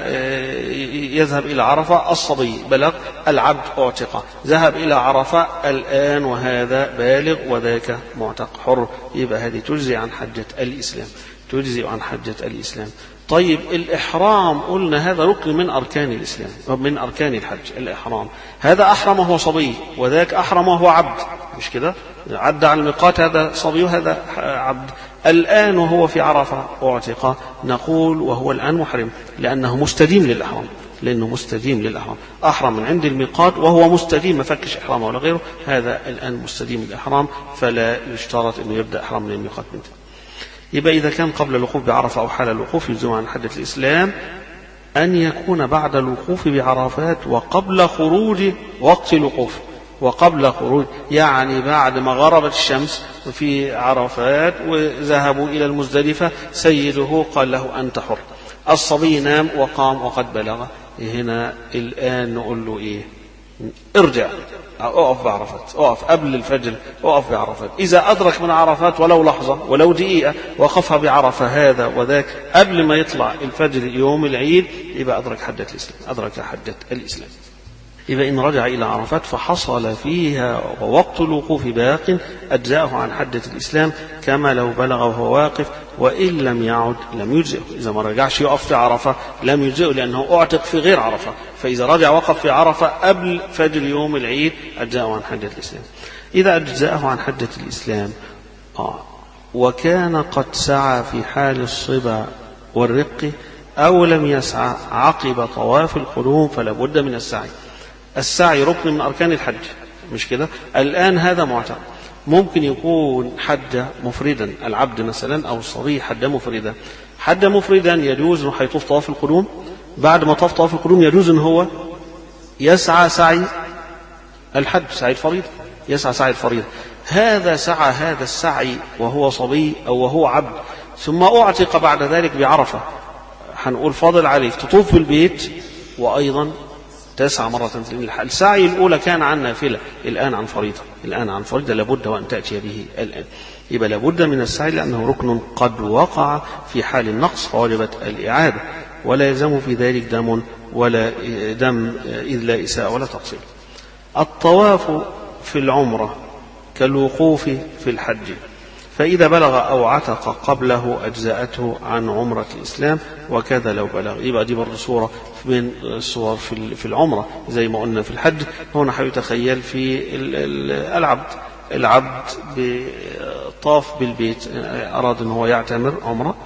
يذهب إلى عرفة الصبي بلغ، العبد اعتق، ذهب إلى عرفة الآن وهذا بالغ وذاك معتق حر، يبقى هذه تجزي عن حجة الإسلام، تجزي عن حجة الإسلام. طيب الإحرام قلنا هذا ركن من أركان الإسلام، من أركان الحج الإحرام. هذا أحرم وهو صبي وذاك أحرم وهو عبد، مش كده؟ عدى على الميقات، هذا صبي وهذا عبد. الآن وهو في عرفة اعتق، نقول وهو الآن محرم لأنه مستديم للإحرام، لأنه مستديم للإحرام، أحرم من عند الميقات وهو مستديم، ما فكش إحرامه ولا غيره، هذا الآن مستديم الإحرام، فلا يشترط أنه يبدأ إحرام من الميقات منه. يبقى إذا كان قبل الوقوف بعرفة أو حال الوقوف يلزم عن حدة الإسلام أن يكون بعد الوقوف بعرفات وقبل خروج وقت الوقوف، وقبل خروج يعني بعد ما غربت الشمس في عرفات وذهبوا إلى المزدلفة، سيده قال له أنت حر. الصبي نام وقام وقد بلغ، هنا الآن نقول له إيه؟ ارجع، اقف بعرفات، اقف قبل الفجر، اقف بعرفات. إذا أدرك من عرفات ولو لحظة ولو دقيقة وقفها بعرفة هذا وذاك قبل ما يطلع الفجر يوم العيد، يبقى أدرك حدة الإسلام، أدرك حدة الإسلام. يبقى إن رجع إلى عرفات فحصل فيها ووقت الوقوف باق أجزاءه عن حدة الإسلام كما لو بلغ وهو واقف، وإن لم يعد لم يجزئه. إذا ما رجعش يقف في عرفة لم يجزئه لأنه أعتق في غير عرفة، فإذا رجع وقف في عرفة قبل فجر يوم العيد أجزاءه عن حدة الإسلام. إذا أجزاءه عن حدة الإسلام وكان قد سعى في حال الصبا والرق أو لم يسعى عقب طواف القدوم فلا بد من السعي. السعي ركن من أركان الحج، مش كده؟ الآن هذا معتق، ممكن يكون حج مفردا، العبد مثلا أو الصبي حج مفردا. حج مفردا يجوز أنه هيطوف طواف القدوم، بعد ما طاف طواف القدوم يجوز أنه هو يسعى سعي الحج، سعي الفريضة، يسعى سعي الفريضة. هذا سعى هذا السعي وهو صبي أو وهو عبد، ثم أعتق بعد ذلك بعرفة، هنقول فاضل عليك تطوف بالبيت وأيضا تسعى مرة. السعي الأولى كان عن نافلة، الآن عن فريضة، الآن عن فريضة لابد وأن تأتي به الآن. يبقى لابد من السعي لأنه ركن قد وقع في حال النقص فوجبت الإعادة، ولا يلزم في ذلك دم ولا دم إذ لا إساءة ولا تقصير. الطواف في العمرة كالوقوف في الحج، فإذا بلغ أو عتق قبله أجزأته عن عمرة الإسلام وكذا لو بلغ. يبقى دي برضه صورة من الصور في العمرة زي ما قلنا في الحج. هنا حيتخيل في العبد طاف بالبيت، أراد أن هو يعتمر عمرة،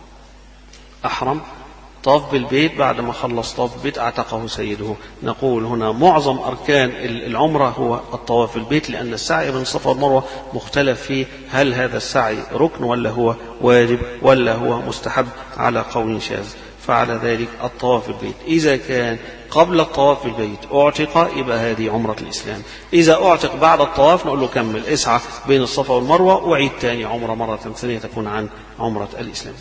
أحرم، طاف بالبيت، بعد ما خلص طاف بالبيت اعتقه سيده. نقول هنا معظم أركان العمرة هو الطواف بالبيت، لأن السعي بين الصفا والمروة مختلف فيه، هل هذا السعي ركن ولا هو واجب ولا هو مستحب على قول شاذ. فعلى ذلك الطواف بالبيت إذا كان قبل الطواف بالبيت أعتق يبقى هذه عمرة الإسلام. إذا أعتق بعد الطواف نقول له كمل اسعى بين الصفا والمروة وعيد تاني عمرة مرة ثانية تكون عن عمرة الإسلام.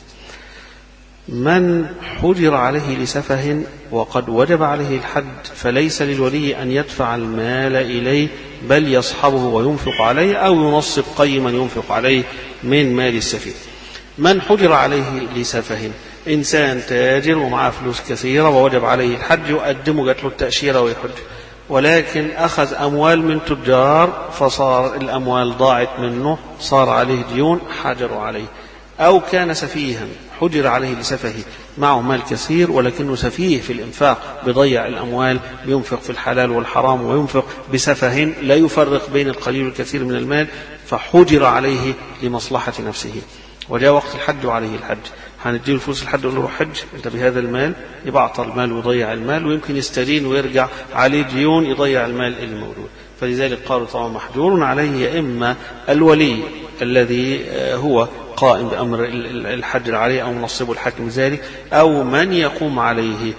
من حجر عليه لسفه وقد وجب عليه الحج فليس للولي أن يدفع المال إليه، بل يصحبه وينفق عليه أو ينصب قيما ينفق عليه من مال السفيه. من حجر عليه لسفه، إنسان تاجر ومعه فلوس كثيرة ووجب عليه الحج يقدمه، جات له التأشيرة ويحج، ولكن أخذ أموال من تجار فصار الأموال ضاعت منه، صار عليه ديون، حجروا عليه. أو كان سفيها حجر عليه لسفهه، معه مال كثير ولكنه سفيه في الإنفاق، بيضيع الأموال، بينفق في الحلال والحرام وينفق بسفه لا يفرق بين القليل والكثير من المال، فحجر عليه لمصلحة نفسه. وجاء وقت الحج وعليه الحج، هنديله فلوس الحج يقول له روح حج انت بهذا المال، يبقى اعطى المال ويضيع المال، ويمكن يستدين ويرجع عليه ديون يضيع المال اللي موجود. فلذلك قالوا طبعا محجور عليه يا إما الولي الذي هو قائم بأمر الحج عليه أو منصب الحاكم ذلك، أو من يقوم عليه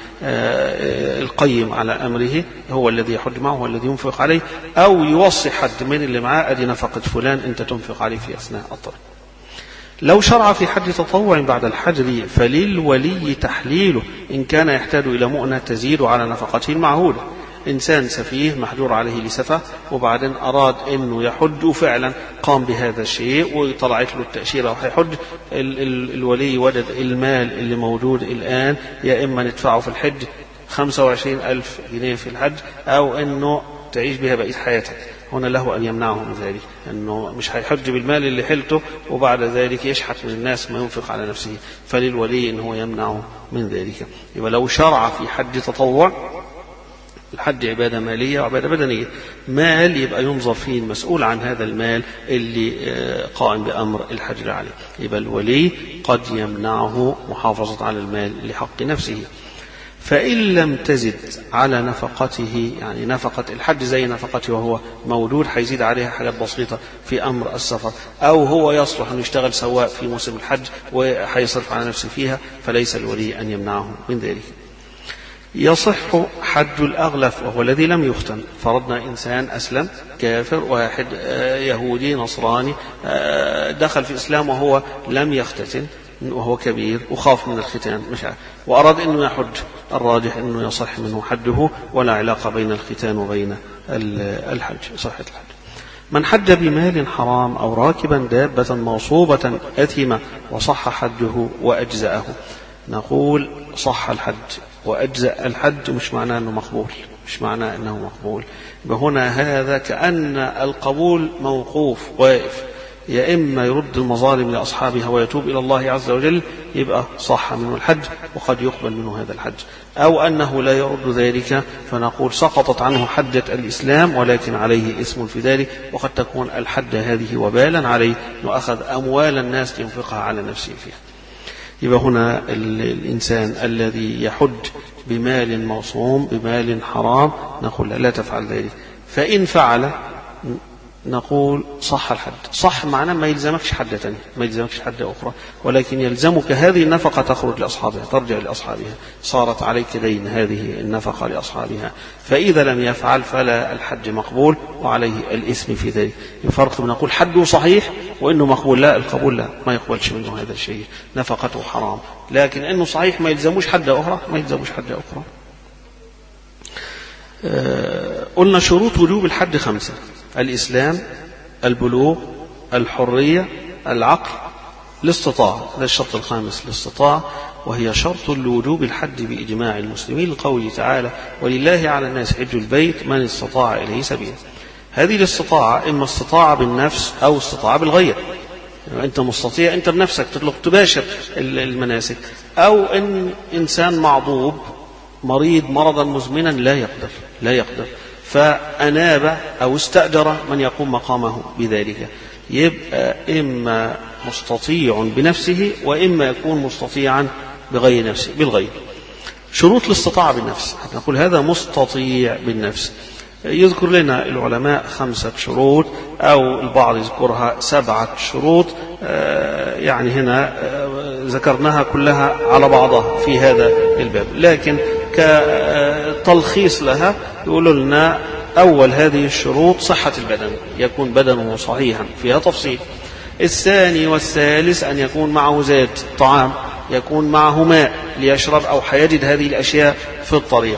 القيم على أمره هو الذي يحج معه، هو الذي ينفق عليه، أو يوصي حد من اللي معاه أدي نفقة فلان أنت تنفق عليه في أثناء الطريق. لو شرع في حج تطوع بعد الحجر فللولي تحليله إن كان يحتاج إلى مؤنة تزيد على نفقته المعهودة. إنسان سفيه محجور عليه لسفة وبعدين أراد أنه يحج وفعلا قام بهذا الشيء وطلعت له التأشيرة وحيحج، الولي وجد المال اللي موجود الآن يا إما ندفعه في الحج 25,000 جنيه في الحج أو أنه تعيش بها بقية حياتك، هنا له أن يمنعه من ذلك، أنه مش هيحج بالمال اللي حلته وبعد ذلك يشحت من الناس ما ينفق على نفسه، فللولي أنه يمنعه من ذلك. يبقى لو شرع في حج تطوع، الحج عبادة مالية وعبادة بدنية، مال يبقى ينظر فيه المسؤول عن هذا المال اللي قائم بأمر الحج عليه، يبقى الولي قد يمنعه محافظة على المال لحق نفسه. فإن لم تزد على نفقته، يعني نفقة الحج زي نفقته وهو مولود هيزيد عليها حاجات بسيطة في أمر السفر، أو هو يصلح أن يشتغل سواء في موسم الحج وهيصرف على نفسه فيها، فليس الولي أن يمنعه من ذلك. يصح حج الأغلف وهو الذي لم يختن. فرضنا إنسان أسلم، كافر، واحد يهودي نصراني دخل في الإسلام وهو لم يختتن وهو كبير وخاف من الختان مش عارف، وأراد أنه يحج، الراجح أنه يصح منه حده ولا علاقة بين الختان وبين الحج، صحة الحج. من حج بمال حرام أو راكبا دابة مغصوبة أثم وصح حجه وأجزأه. نقول صح الحج وأجزأ الحج، مش معناه أنه مقبول، مش معناه أنه مقبول. هنا هذا كأن القبول موقوف واقف، يا إما يرد المظالم لأصحابها ويتوب إلى الله عز وجل يبقى صح منه الحج وقد يقبل منه هذا الحج، أو أنه لا يرد ذلك فنقول سقطت عنه حجة الإسلام ولكن عليه اسم في ذلك، وقد تكون الحج هذه وبالا عليه وأخذ أموال الناس لينفقها على نفسه فيها. يبقى هنا الإنسان الذي يحج بمال موصوم بمال حرام نقول لا تفعل ذلك. فإن فعل نقول صح الحج. صح معناه ما يلزمكش حجة تانية، ما يلزمكش حجة أخرى، ولكن يلزمك هذه النفقة تخرج لأصحابها، ترجع لأصحابها، صارت عليك دين هذه النفقة لأصحابها. فإذا لم يفعل فلا الحج مقبول وعليه الإثم في ذلك. الفرق بنقول حده صحيح وإنه مقبول، لا القبول لا، ما يقبلش منه هذا الشيء، نفقته حرام، لكن إنه صحيح ما يلزموش حجة أخرى، ما يلزموش حجة أخرى. قلنا شروط وجوب الحج 5: الإسلام، البلوغ، الحرية، العقل، الاستطاعة. هذا الشرط الخامس، الاستطاعة، وهي شرط لوجوب الحج بإجماع المسلمين لقوله تعالى: ولله على الناس حج البيت من استطاع إليه سبيلا. هذه الاستطاعة إما استطاعة بالنفس أو استطاعة بالغير، يعني أنت مستطيع أنت بنفسك تطلق تباشر المناسك، أو إن إنسان معضوب مريض مرضا مزمنا لا يقدر فأناب أو استأجر من يقوم مقامه بذلك، يبقى إما مستطيع بنفسه وإما يكون مستطيعا بغير نفسه بالغير. شروط الاستطاعة بالنفس، نقول هذا مستطيع بالنفس. يذكر لنا العلماء 5 شروط أو البعض يذكرها 7 شروط، يعني هنا ذكرناها كلها على بعضها في هذا الباب، لكن كتلخيص لها يقولوا لنا: أول هذه الشروط صحة البدن، يكون بدنه صحيحا، فيها تفصيل. الثاني والثالث أن يكون معه زاد طعام، يكون معه ماء ليشرب أو حيجد هذه الأشياء في الطريق.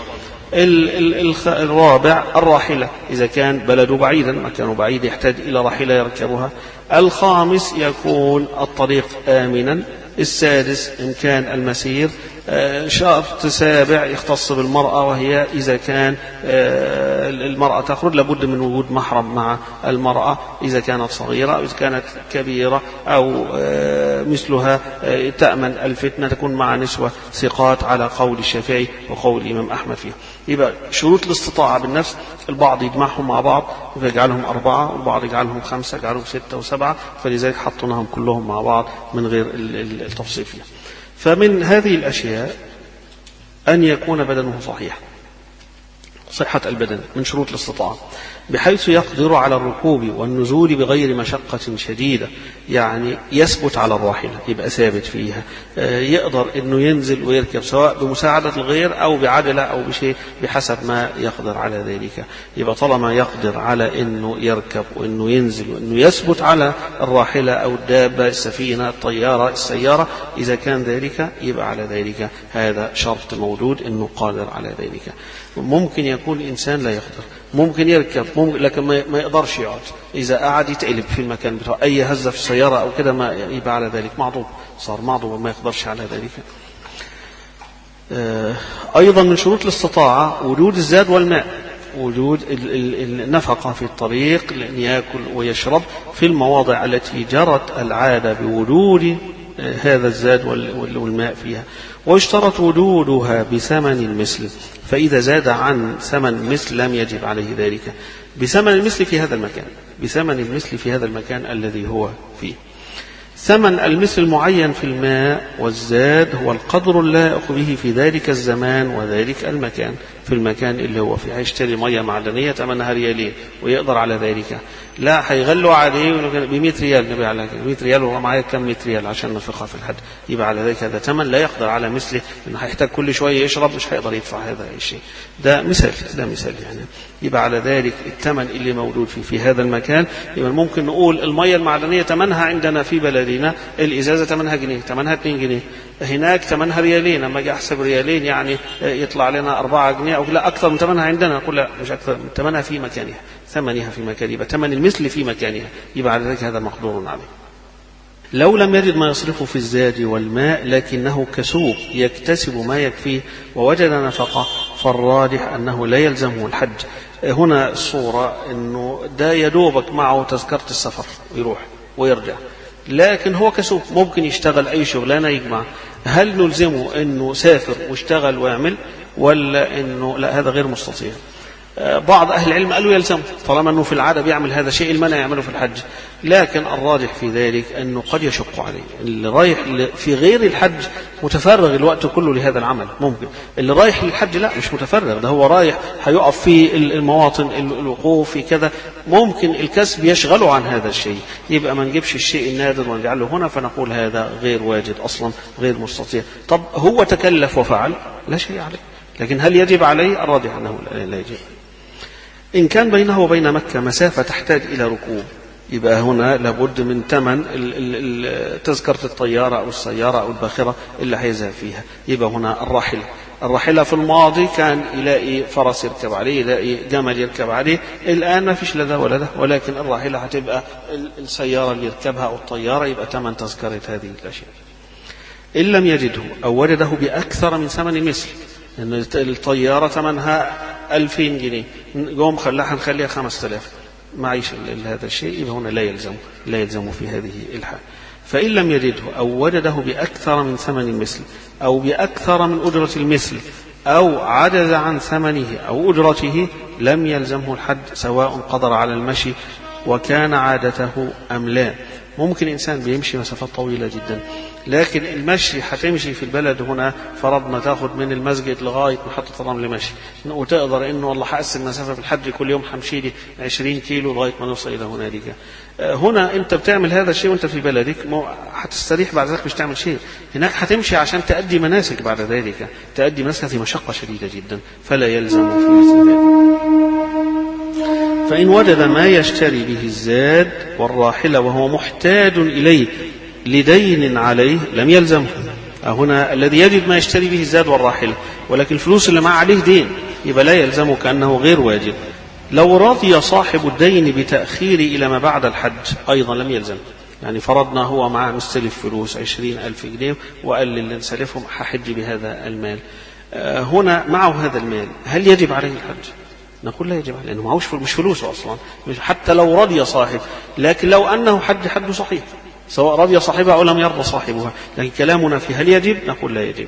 الرابع الراحلة، إذا كان بلده بعيدا، مكانه بعيد يحتاج إلى راحلة يركبها. الخامس يكون الطريق آمنا. السادس إمكان المسير. شرط سابع يختص بالمرأة، وهي إذا كان المرأة تخرج لابد من وجود محرم مع المرأة، إذا كانت صغيرة أو إذا كانت كبيرة أو مثلها تأمن الفتنة، تكون مع نسوة ثقات على قول الشافعي وقول الإمام أحمد فيه. يبقى شروط الاستطاعة بالنفس البعض يجمعهم مع بعض ويجعلهم 4، والبعض يجعلهم 5، يجعلهم 6 و7، فلذلك حطناهم كلهم مع بعض من غير التفصيل فيها. فمن هذه الأشياء أن يكون بدنه صحيح، صحة البدن من شروط الاستطاعة، بحيث يقدر على الركوب والنزول بغير مشقة شديدة، يعني يثبت على الراحلة، يبقى ثابت فيها، يقدر أنه ينزل ويركب سواء بمساعدة الغير أو بعجلة أو بشيء بحسب ما يقدر على ذلك. يبقى طالما يقدر على أنه يركب وأنه ينزل وأنه يثبت على الراحلة أو الدابة، السفينة، الطيارة، السيارة، إذا كان ذلك يبقى على ذلك هذا شرط موجود أنه قادر على ذلك. ممكن يكون الإنسان لا يقدر، ممكن يركب لكن ما يقدرش يقعد، إذا قعد يتقلب في المكان بتاعه، أي هزة في السيارة أو كده ما يبقى على ذلك معضوب، صار معضوب وما يقدرش على ذلك. أيضا من شروط الاستطاعة وجود الزاد والماء، وجود النفقة في الطريق لأن يأكل ويشرب في المواضع التي جرت العادة بوجود هذا الزاد والماء فيها. واشترط وجودها بثمن المثل، فإذا زاد عن ثمن مثل لم يجب عليه ذلك، بثمن المثل في هذا المكان، بثمن المثل في هذا المكان الذي هو فيه. ثمن المثل المعين في الماء والزاد هو القدر اللائق به في ذلك الزمان وذلك المكان. في المكان اللي هو فيه هيشتري مية معدنية ثمنها ريالين ويقدر على ذلك، لا هيغلوا عليه ب100 ريال، نبي على 100 ريال وهو معايا كم 100 ريال عشان نفقها في الحد، يبقى على ذلك هذا ثمن لا يقدر على مثله، لأنه هيحتاج كل شوية يشرب مش هيقدر يدفع هذا الشيء. ده مثال يعني. يبقى على ذلك الثمن اللي موجود في هذا المكان. يبقى ممكن نقول المية المعدنية ثمنها عندنا في بلدنا الإزازة ثمنها جنيه، ثمنها 2 جنيه، هناك ثمنها ريالين. لما اجي احسب ريالين يعني يطلع لنا 4 جنيه او لا اكثر من ثمنها عندنا، نقول لا مش اكثر من ثمنها في مكانها، ثمنها في مكانها، يبقى ثمن المثل في مكانها، يبقى على ذلك هذا مقدور عليه. لو لم يجد ما يصرفه في الزاد والماء لكنه كسوق يكتسب ما يكفيه ووجد نفقة، فالراجح أنه لا يلزمه الحج. هنا الصورة أنه ده يدوبك معه تذكرة السفر ويروح ويرجع، لكن هو كسوق ممكن يشتغل أي شغلانة يجمع. هل نلزمه أنه سافر واشتغل ويعمل، ولا أنه لا هذا غير مستطيع؟ بعض أهل العلم قالوا يلزم طالما أنه في العادة بيعمل هذا الشيء المنع يعمله في الحج، لكن الراجح في ذلك أنه قد يشق عليه. اللي رايح في غير الحج متفرغ الوقت كله لهذا العمل ممكن، اللي رايح للحج لا مش متفرغ، ده هو رايح هيقف في المواطن الوقوف في كذا، ممكن الكسب يشغله عن هذا الشيء، يبقى ما نجيبش الشيء النادر ونجعله هنا فنقول هذا غير واجد أصلا غير مستطيع. طب هو تكلف وفعل لا شيء عليه، لكن هل يجب عليه؟ الراجح أنه لا يجب. إن كان بينه وبين مكة مسافة تحتاج إلى ركوب، يبقى هنا لابد من ثمن تذكرة الطيارة أو السيارة أو الباخرة اللي هيذهب فيها. يبقى هنا الراحلة في الماضي كان يلاقي فرس يركب عليه، يلاقي جمل يركب عليه، الآن ما فيش لا ده ولا ده، ولكن الراحلة هتبقى السيارة اللي يركبها أو الطيارة، يبقى ثمن تذكرة هذه الأشياء. إن لم يجده أو وجده بأكثر من ثمن المثل، لأن الطيارة ثمنها 2000 جنيه قوم هنخليها 5000، معيش هذا الشيء، يبقى هنا لا يلزم في هذه الحال. فإن لم يجده أو وجده بأكثر من ثمن المثل أو بأكثر من أجرة المثل أو عجز عن ثمنه أو أجرته لم يلزمه الحج، سواء قدر على المشي وكان عادته أم لا. ممكن إنسان بيمشي مسافات طويلة جدا، لكن المشي هتمشي في البلد هنا فرضنا تاخد من المسجد لغاية محطة الرمل مشي، وتقدر إنه والله هقسم مسافة في الحج كل يوم همشي لي 20 كيلو لغاية ما نوصل إلى هنالك. هنا أنت بتعمل هذا الشيء وأنت في بلدك، هتستريح بعد ذلك مش تعمل شيء. هناك هتمشي عشان تأدي مناسك، بعد ذلك تأدي مناسك في مشقة شديدة جدا، فلا يلزم في مثل ذلك. فإن وجد ما يشتري به الزاد والراحلة وهو محتاج إليه لدين عليه لم يلزمه. هنا الذي يجد ما يشتري به الزاد والراحلة ولكن الفلوس اللي معه عليه دين، يبقى لا يلزمه كأنه غير واجب. لو رضي صاحب الدين بتأخير إلى ما بعد الحج أيضا لم يلزم. يعني فرضنا هو معه مستلف فلوس 20,000 جنيه وقال للي نسلفهم هحج بهذا المال، هنا معه هذا المال، هل يجب عليه الحج؟ نقول لا يجب عليه، لأنه معهوش مش فلوسه أصلا، حتى لو رضي صاحب. لكن لو أنه حج صحيح سواء رضي صاحبها أو لم يرضى صاحبها، لكن كلامنا في هل يجب نقول لا يجب.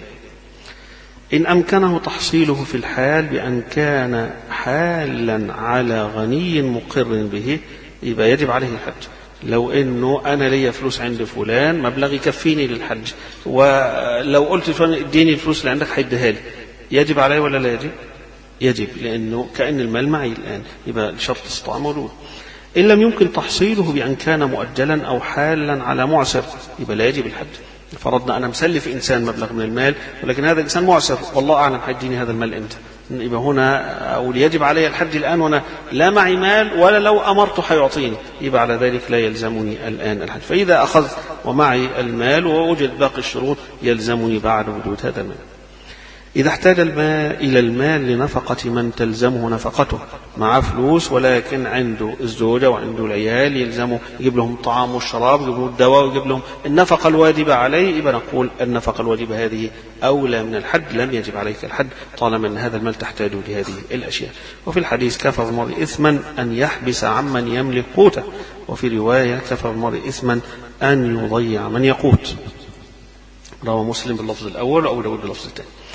إن أمكنه تحصيله في الحال بأن كان حالا على غني مقر به يبقى يجب عليه الحج. لو إنه أنا لي فلوس عند فلان مبلغ يكفيني للحج، ولو قلت فلان اديني الفلوس اللي عندك هيديها لي، يجب عليه ولا لا يجب؟ يجب، لأنه كأن المال معي الآن، يبقى شرط الاستطاعة موجود. إن لم يمكن تحصيله بأن كان مؤجلا أو حالا على معسر يبقى لا يجب الحج. فرضنا أنا مسلف إنسان مبلغ من المال ولكن هذا الإنسان معسر والله أعلم هيديني هذا المال إمتى، يبقى هنا أو يجب علي الحج الآن وأنا لا معي مال ولا لو أمرته حيعطيني، يبقى على ذلك لا يلزمني الآن الحج. فإذا أخذت ومعي المال ووجد باقي الشروط يلزمني بعد وجود هذا المال. إذا احتاج المال إلى المال لنفقة من تلزمه نفقته، مع فلوس ولكن عنده الزوجة وعنده العيال يلزمه يجيب لهم الطعام والشراب يجيب لهم الدواء ويجيب لهم النفقة الواجبة عليه، يبقى نقول النفقة الواجبة هذه أولى من الحج، لم يجب عليك الحج طالما أن هذا المال تحتاج لهذه الأشياء. وفي الحديث كفى بالمرء إثما أن يحبس عمن يملك قوته، وفي رواية كفى بالمرء إثما أن يضيع من يقوت. رواه مسلم باللفظ الأول وأبو داود باللفظ الثاني.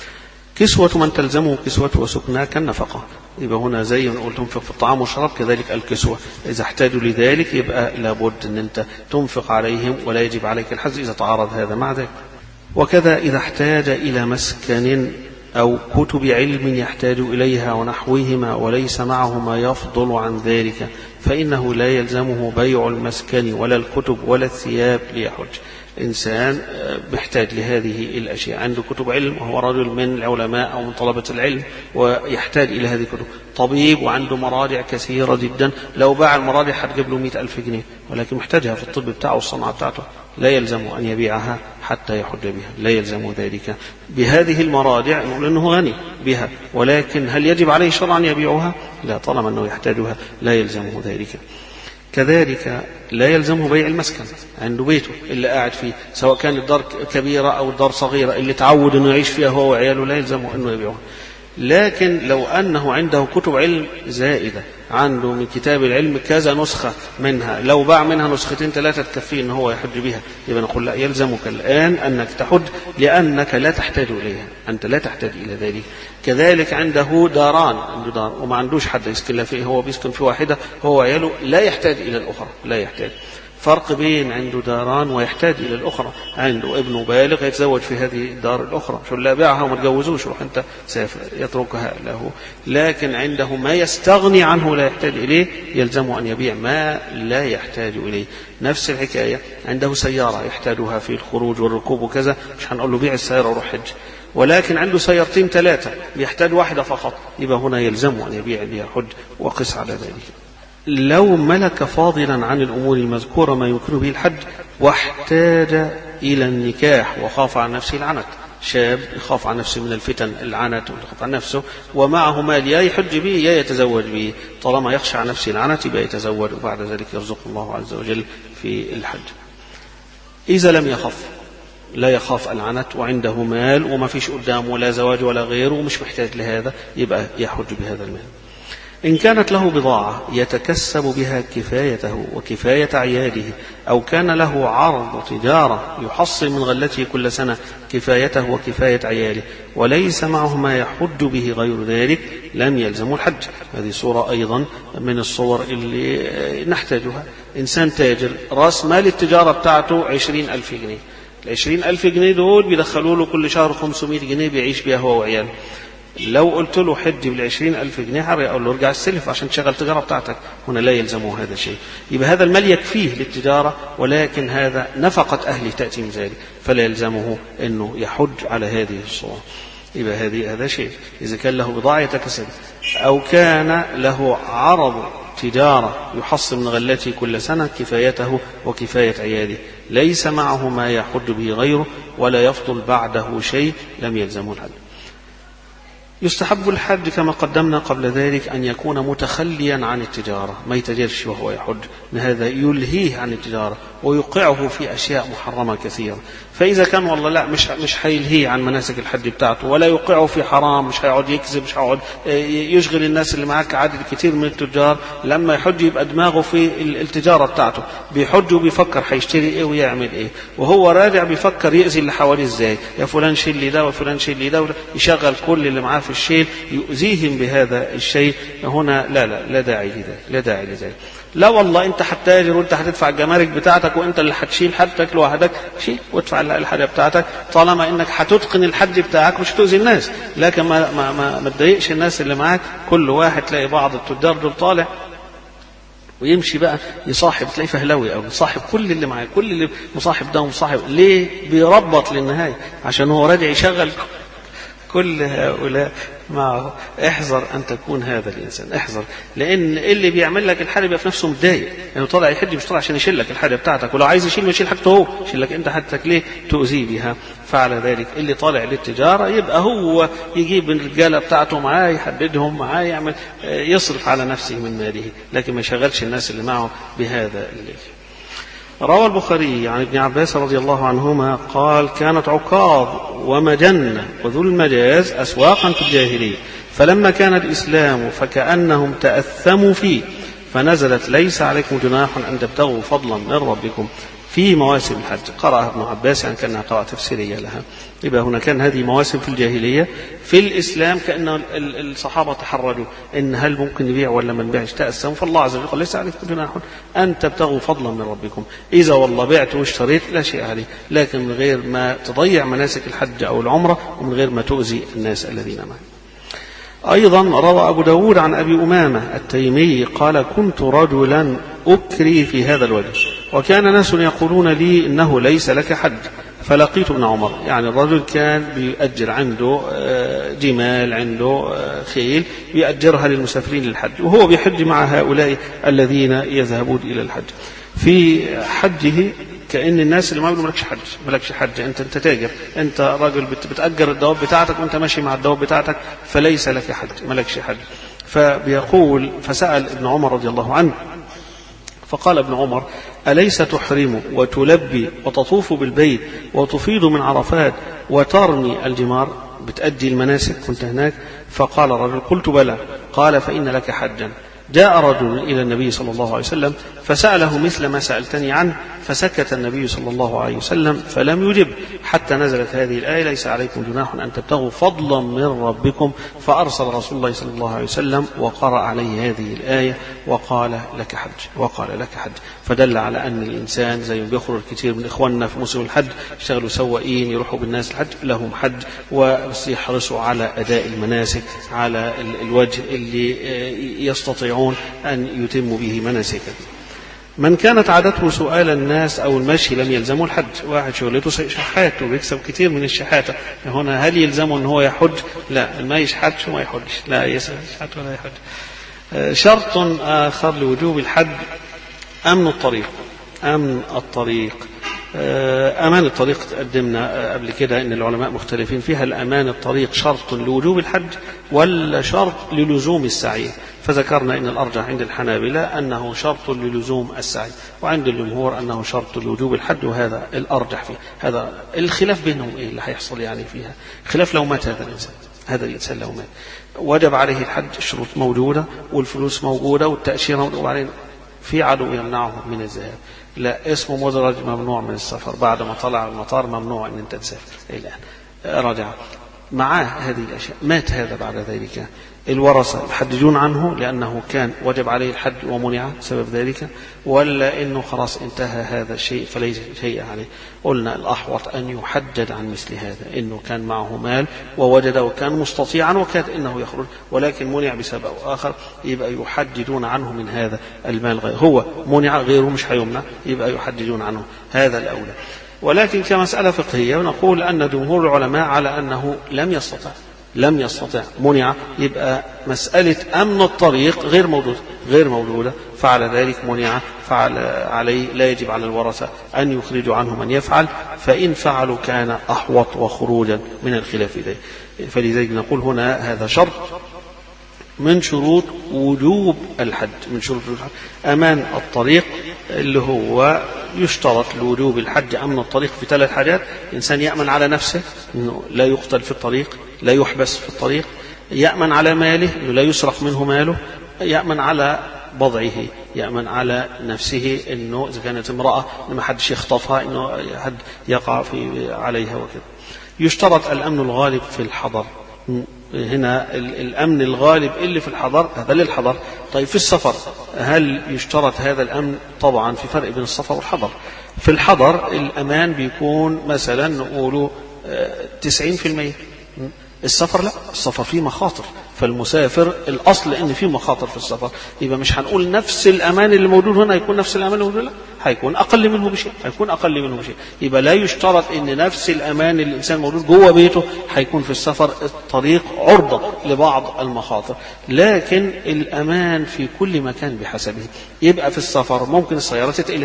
كسوة من تلزمه كسوة وسكناه كالنفقة. يبقى هنا زي ما قلت تنفق في الطعام والشراب، كذلك الكسوة إذا احتاجوا لذلك يبقى لابد أن أنت تنفق عليهم، ولا يجب عليك الحج إذا تعارض هذا مع ذلك. وكذا إذا احتاج إلى مسكن أو كتب علم يحتاج إليها ونحوهما وليس معه ما يفضل عن ذلك فإنه لا يلزمه بيع المسكن ولا الكتب ولا الثياب ليحج. إنسان محتاج لهذه الأشياء، عنده كتب علم وهو رجل من العلماء أو من طلبة العلم ويحتاج إلى هذه الكتب، طبيب وعنده مراجع كثيرة جدا، لو باع المراجع هتجيب له 100,000 جنيه، ولكن محتاجها في الطب بتاعه والصنعة بتاعته، لا يلزم أن يبيعها حتى يحج بها، لا يلزم ذلك. بهذه المراجع نقول أنه غني بها، ولكن هل يجب عليه شرعا يبيعها؟ لا، طالما أنه يحتاجها لا يلزمه ذلك. كذلك لا يلزمه بيع المسكن، عنده بيته اللي قاعد فيه، سواء كان الدار كبيرة أو الدار صغيرة اللي تعود أنه يعيش فيها هو وعياله، لا يلزمه أنه يبيعها. لكن لو أنه عنده كتب علم زائدة، عنده من كتاب العلم كذا نسخة منها، لو باع منها نسختين 3 تكفيه أنه هو يحج بها، يبقى نقول لا، يلزمك الآن أنك تحج لأنك لا تحتاج إليها، أنت لا تحتاج إلى ذلك. كذلك عنده داران، عنده دار وما عندوش حد يسكن فيه، هو بيسكن في واحدة هو وعياله، لا يحتاج إلى الأخرى، لا يحتاج. فرق بين عنده داران ويحتاج إلى الأخرى، عنده ابن بالغ يتزوج في هذه الدار الأخرى، شو لا بيعها وما تجوزوش، روح أنت سافر، يتركها له. لكن عنده ما يستغني عنه لا يحتاج إليه، يلزم أن يبيع ما لا يحتاج إليه. نفس الحكاية عنده سيارة يحتاجها في الخروج والركوب وكذا، مش هنقول له بيع السيارة وروح حج، ولكن عنده سيارتين 3 بيحتاج واحدة فقط، يبقى هنا يلزم أن يبيع بها حج، وقس على ذلك. لو ملك فاضلا عن الأمور المذكورة ما يمكن به الحج واحتاج إلى النكاح وخاف عن نفسه العنت، شاب يخاف عن نفسه من الفتن العنت ويخاف عن نفسه ومعه مال يا يحج به يا يتزوج به، طالما يخشى عن نفسه العنت يبقى يتزوج، وبعد ذلك يرزق الله عز وجل في الحج. إذا لم يخف، لا يخاف العنت وعنده مال وما فيش قدامه لا زواج ولا غيره ومش محتاج لهذا، يبقى يحج بهذا المال. إن كانت له بضاعة يتكسب بها كفايته وكفاية عياله، أو كان له عرض تجارة يحصل من غلته كل سنة كفايته وكفاية عياله وليس معه ما يحج به غير ذلك، لم يلزم الحج. هذه صورة أيضا من الصور اللي نحتاجها. إنسان تاجر رأس مال التجارة بتاعته 20,000 جنيه، 20,000 جنيه دول بيدخلوا له كل شهر 500 جنيه بيعيش بها هو وعياله. لو قلت له حج ب20,000 جنيه أقول له ارجع السلف عشان تشغل التجارة بتاعتك، هنا لا يلزمه هذا الشيء. يبقى هذا المال يكفيه للتجارة، ولكن هذا نفقة أهله تأتي من ذلك، فلا يلزمه أنه يحج على هذه الصورة. يبقى هذا شيء. إذا كان له بضاعة يتكسب، أو كان له عرض تجارة يحصل من غلته كل سنة كفايته وكفاية عياله ليس معه ما يحج به غيره ولا يفضل بعده شيء، لم يلزمه الحج. يستحب الحج كما قدمنا قبل ذلك أن يكون متخليا عن التجارة، ما يتجرش وهو يحج، هذا يلهيه عن التجارة ويوقعه في أشياء محرمة كثيرة. فإذا كان والله لا مش هيلهيه عن مناسك الحج بتاعته ولا يوقعه في حرام، مش هيقعد يكذب، مش هيقعد يشغل الناس اللي معاك. عدد كثير من التجار لما يحج يبقى دماغه في التجارة بتاعته، بيحج وبيفكر هيشتري ايه ويعمل ايه، وهو راجع بيفكر يأذي اللي حواليه ازاي، يا فلان شيل لي ده وفلان شيل لي ده، يشغل كل اللي معاه في الشيل يؤذيهم بهذا الشيء. هنا لا داعي لذلك، لا داعي لذلك. لا والله انت هتتاجر وانت هتدفع الجمارك بتاعتك وانت اللي هتشيل حاجتك لوحدك، شيل وادفع الحاجه بتاعتك، طالما انك هتتقن الحج بتاعك مش تؤذي الناس. لكن ما تضايقش الناس اللي معاك. كل واحد تلاقي بعض التجار دول طالع ويمشي بقى يصاحب، تلاقيه فهلوي او يصاحب كل اللي معاه، كل اللي مصاحب ده ومصاحب ليه، بيربط للنهايه عشان هو راجع يشغل كل هؤلاء معه. احذر أن تكون هذا الإنسان، احذر، لأن اللي بيعمل لك الحاجة بيبقى في نفسه متضايق، يعني طالع يحج مش طالع عشان يشيل لك الحاجة بتاعتك، ولو عايز يشيل يشيل حاجته هو، يشيل لك أنت حاجتك ليه تؤذيه بها. فعلى ذلك اللي طالع للتجارة يبقى هو يجيب الرجالة بتاعته معاه، يحددهم معاه، يعمل يصرف على نفسه من ماله، لكن ما يشغلش الناس اللي معه بهذا الليل. روى البخاري عن ابن عباس رضي الله عنهما قال: كانت عكاظ ومجنة وذو المجاز أسواقا في الجاهلية، فلما كان الإسلام فكأنهم تأثموا فيه، فنزلت: ليس عليكم جناح أن تبتغوا فضلا من ربكم. في مواسم الحج قرأها ابن عباس يعني كأنها قراءة تفسيرية لها. يبقى هنا كان هذه مواسم في الجاهلية. في الإسلام كأن الصحابة تحرجوا إن هل ممكن نبيع ولا ما نبيعش، تأسموا، فالله عز وجل قال ليس عليكم جناح أن تبتغوا فضلا من ربكم، إذا والله بعت واشتريت لا شيء عليه، لكن من غير ما تضيع مناسك الحج أو العمرة ومن غير ما تؤذي الناس الذين معه. أيضا روى أبو داود عن أبي أمامة التيمي قال كنت رجلا أكري في هذا الوجه، وكان ناس يقولون لي إنه ليس لك حج، فلقيت ابن عمر. يعني الرجل كان بيأجر عنده جمال، عنده خيل بيأجرها للمسافرين للحج، وهو بيحج مع هؤلاء الذين يذهبون إلى الحج. في حجه كأن الناس اللي ما بيقولوا مالكش حج، أنت تاجر، أنت راجل بتأجر الدواب بتاعتك وأنت ماشي مع الدواب بتاعتك، فليس لك حج، مالكش حج. فبيقول فسأل ابن عمر رضي الله عنه فقال ابن عمر أليس تحرم وتلبي وتطوف بالبيت وتفيض من عرفات وترمي الجمار، بتأدي المناسك كنت هناك؟ فقال الرجل قلت بلى. قال فإن لك حجا. جاء رجل إلى النبي صلى الله عليه وسلم فسأله مثل ما سألتني عنه، فسكت النبي صلى الله عليه وسلم فلم يجب حتى نزلت هذه الآية ليس عليكم جناح أن تبتغوا فضلا من ربكم، فأرسل رسول الله صلى الله عليه وسلم وقرأ عليه هذه الآية وقال لك حج. فدل على أن الإنسان زي ما بيخرج كتير من إخواننا في موسم الحج يشتغلوا سواقين يروحوا بالناس الحج، لهم حج ويحرصوا على أداء المناسك على الوجه اللي يستطيعون أن يتموا به مناسكهم. من كانت عادته سؤال الناس أو المشي لم يلزمه الحج. واحد شغلته شحات وبيكسب كتير من الشحاتة، هنا هل يلزمه أن هو يحج؟ لا، ما يشحتش وما يحجش، لا يشحت ولا يحج. شرط آخر لوجوب الحج أمن الطريق. أمان الطريق تقدمنا قبل كده أن العلماء مختلفين فيها، الأمان الطريق شرط لوجوب الحج ولا شرط للزوم السعي؟ فذكرنا أن الأرجح عند الحنابلة أنه شرط للزوم السعي، وعند الجمهور أنه شرط لوجوب الحج، وهذا الأرجح فيه. هذا الخلاف بينهم إيه اللي هيحصل يعني فيها؟ خلاف لو مات هذا الإنسان لو مات وجب عليه الحج، الشروط موجودة والفلوس موجودة والتأشيرة موجودة، وبعدين في عدو يمنعه من الذهاب، لا اسمه مدرج ممنوع من السفر، بعد ما طلع المطار ممنوع أن أنت تسافر الآن، رجع معاه هذه الأشياء، مات هذا بعد ذلك، الورثة يحددون عنه لأنه كان وجب عليه الحج ومنع بسبب ذلك، ولا إنه خلاص انتهى هذا الشيء فليس شيء عليه؟ قلنا الأحوط أن يحدد عن مثل هذا، إنه كان معه مال ووجده وكان مستطيعا وكاد إنه يخرج ولكن منع بسبب آخر، يبقى يحددون عنه من هذا المال غير هو منع، غيره مش هيمنع، يبقى يحددون عنه هذا الأولى. ولكن كمسألة فقهية نقول أن جمهور العلماء على أنه لم يستطع منع، يبقى مسألة أمن الطريق غير موجودة، فعلى ذلك منع، فعل عليه لا يجب على الورثة أن يخرجوا عنه من يفعل، فإن فعلوا كان أحوط وخروجا من الخلاف ذلك. فلذلك نقول هنا هذا شرط من شروط وجوب الحج، أمان الطريق، اللي هو يشترط لوجوب الحج أمن الطريق في 3 حاجات: إنسان يأمن على نفسه إنه لا يقتل في الطريق، لا يحبس في الطريق، يأمن على ماله إنه لا يسرق منه ماله، يأمن على بضعه، يأمن على نفسه إنه إذا كانت امرأة ما حدش يخطفها، إنه حد يقع عليها وكذا. يشترط الأمن الغالب في الحضر، هنا الأمن الغالب اللي في الحضر هذا للحضر. طيب في السفر هل يشترط هذا الأمن؟ طبعا في فرق بين السفر والحضر. في الحضر الأمان بيكون مثلا نقوله 90%، السفر لا، السفر فيه مخاطر، فالمسافر الأصل إن فيه مخاطر في السفر، يبقى مش هنقول نفس الأمان اللي موجود هنا يكون نفس الأمان اللي موجود، لا، هيكون أقل منه بشيء، يبقى لا يشترط إن نفس الأمان اللي الإنسان موجود جوه بيته هيكون في السفر الطريق عرضة لبعض المخاطر، لكن الأمان في كل مكان بحسبه. يبقى في السفر ممكن السيارة تتقلب،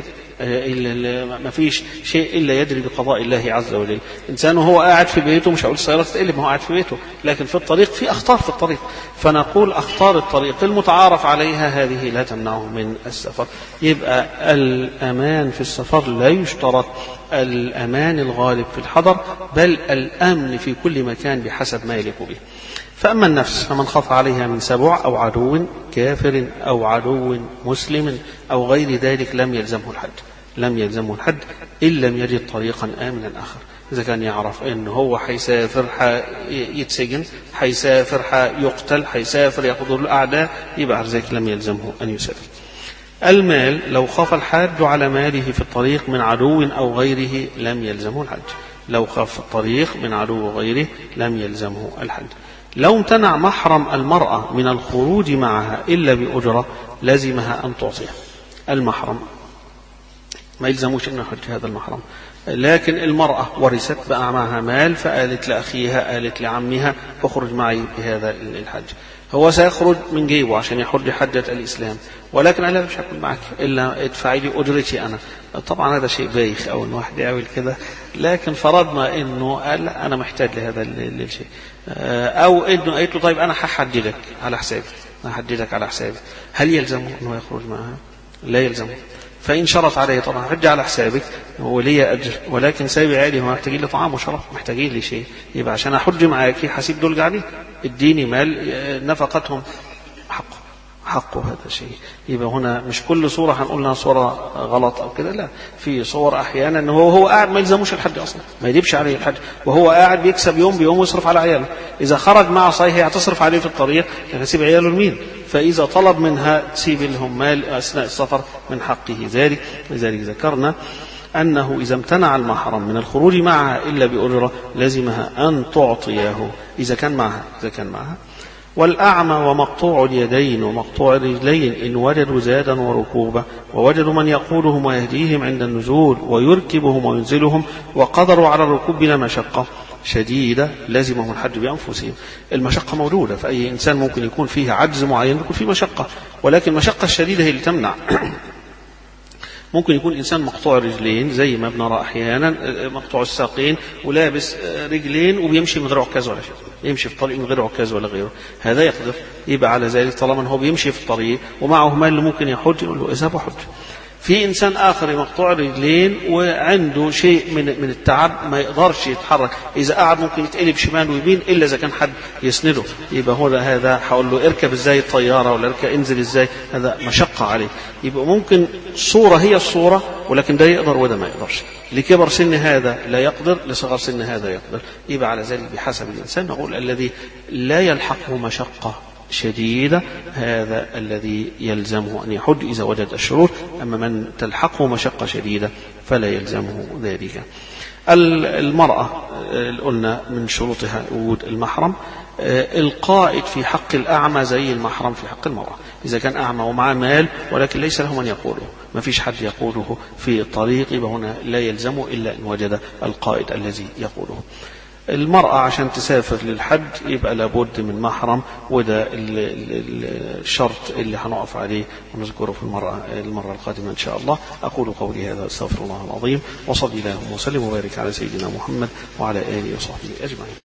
ما فيش شيء إلا يدري بقضاء الله عز وجل. إنسان وهو قاعد في بيته مش هقول السيارة تتقلب، ما هو قاعد في بيته، لكن في الطريق في أخطار في الطريق، فنقول أخطار الطريق المتعارف عليها هذه لا تمنعه من السفر. يبقى الأمان في السفر لا يشترط الأمان الغالب في الحضر، بل الأمن في كل مكان بحسب ما يليق به. فأما النفس فمن خاف عليها من سبع أو عدو كافر أو عدو مسلم أو غير ذلك لم يلزمه الحج. لم يلزمه الحج إن لم يجد طريقا آمنا آخر. إذا كان يعرف إنه هو حيسافر يتسجن، حيسافر يقتل، حيسافر يأخذ الأعداء، يبقى ذلك لم يلزمه أن يسافر. المال لو خاف الحاج على ماله في الطريق من عدو أو غيره لم يلزمه الحج. لو خاف الطريق من عدو غيره لم يلزمه الحج. لو امتنع محرم المرأة من الخروج معها إلا بأجرة لزمها أن تعطيه. المحرم ما يلزموش أن يحج هذا المحرم، لكن المرأة ورثت بقى معها مال، فقالت لأخيها قالت لعمها اخرج معي بهذا الحج. هو سيخرج من جيبه عشان يحج حجة الإسلام، ولكن أنا مش هكون معك إلا ادفعي لي أجرتي أنا. طبعا هذا شيء بايخ أو إنه واحد يعمل كده، لكن فرضنا إنه قال أنا محتاج لهذا الشيء، أو إنه قالت له طيب أنا هحججك على حسابي، هحججك على حسابي، هل يلزمه إنه يخرج معها؟ لا يلزمه. فإن شرط عليه طبعا حج على حسابك ولي أجر، ولكن سايب عيالي هم محتاجين لي طعام وشراب، محتاجين لي شيء، يبقى عشان أحج معاكي حسيب دول قاعدين اديني مال نفقتهم حقه هذا شيء. يبقى هنا مش كل صورة هنقول لها صورة غلط أو كده، لا، في صور أحيانا إنه هو قاعد ما يلزموش الحج أصلا، ما يجيبش عليه الحج، وهو قاعد بيكسب يوم بيوم ويصرف على عياله. إذا خرج مع صحيح هتصرف عليه في الطريق، هتسيب عياله لمين؟ فإذا طلب منها تسيب لهم مال أثناء السفر من حقه ذلك. لذلك ذكرنا أنه إذا امتنع المحرم من الخروج معها إلا بأجرة لزمها أن تعطيه إذا كان معها. والأعمى ومقطوع اليدين ومقطوع الرجلين إن وجدوا زادا وركوبا ووجدوا من يقودهم ويهديهم عند النزول ويركبهم وينزلهم وقدروا على الركوب بلا مشقة شديدة لزمهم الحج بأنفسهم. المشقة موجودة، فأي إنسان ممكن يكون فيها عجز معين يكون فيه مشقة، ولكن المشقة الشديدة هي اللي تمنع. ممكن يكون إنسان مقطوع رجلين زي ما بنرى أحيانا، مقطوع الساقين ولابس رجلين وبيمشي من غير عكاز ولا شيء، يمشي في الطريق من غير عكاز ولا غيره، هذا يقدر. يبقى على ذلك طالما هو بيمشي في الطريق ومعه مال اللي ممكن يحج، يقول له اذهب وحج. في إنسان آخر مقطوع رجلين وعنده شيء من التعب ما يقدرش يتحرك، إذا قعد ممكن يتقلب شمال ويمين إلا إذا كان حد يسنده، يبقى هو هذا هقول له اركب إزاي الطيارة ولا انزل إزاي، هذا مشقة عليه. يبقى ممكن صورة هي الصورة، ولكن ده يقدر وده ما يقدرش، لكبر سن هذا لا يقدر، لصغر سن هذا يقدر. يبقى على ذلك بحسب الإنسان. نقول الذي لا يلحقه مشقة شديدة هذا الذي يلزمه أن يحج إذا وجد الشروط، أما من تلحقه مشقة شديدة فلا يلزمه ذلك. المرأة قلنا من شروطها وجود المحرم. القائد في حق الأعمى زي المحرم في حق المرأة. إذا كان أعمى ومعه مال ولكن ليس له من يقوده، ما فيش حد يقوده في الطريق، يبقى هنا لا يلزمه إلا إن وجد القائد الذي يقوده. المرأة عشان تسافر للحج يبقى لابد من محرم، وده الشرط اللي هنقف عليه ونذكره في المرة القادمة إن شاء الله. أقول قولي هذا أستغفر الله العظيم، وصلي اللهم وسلم وبارك على سيدنا محمد وعلى آله وصحبه أجمعين.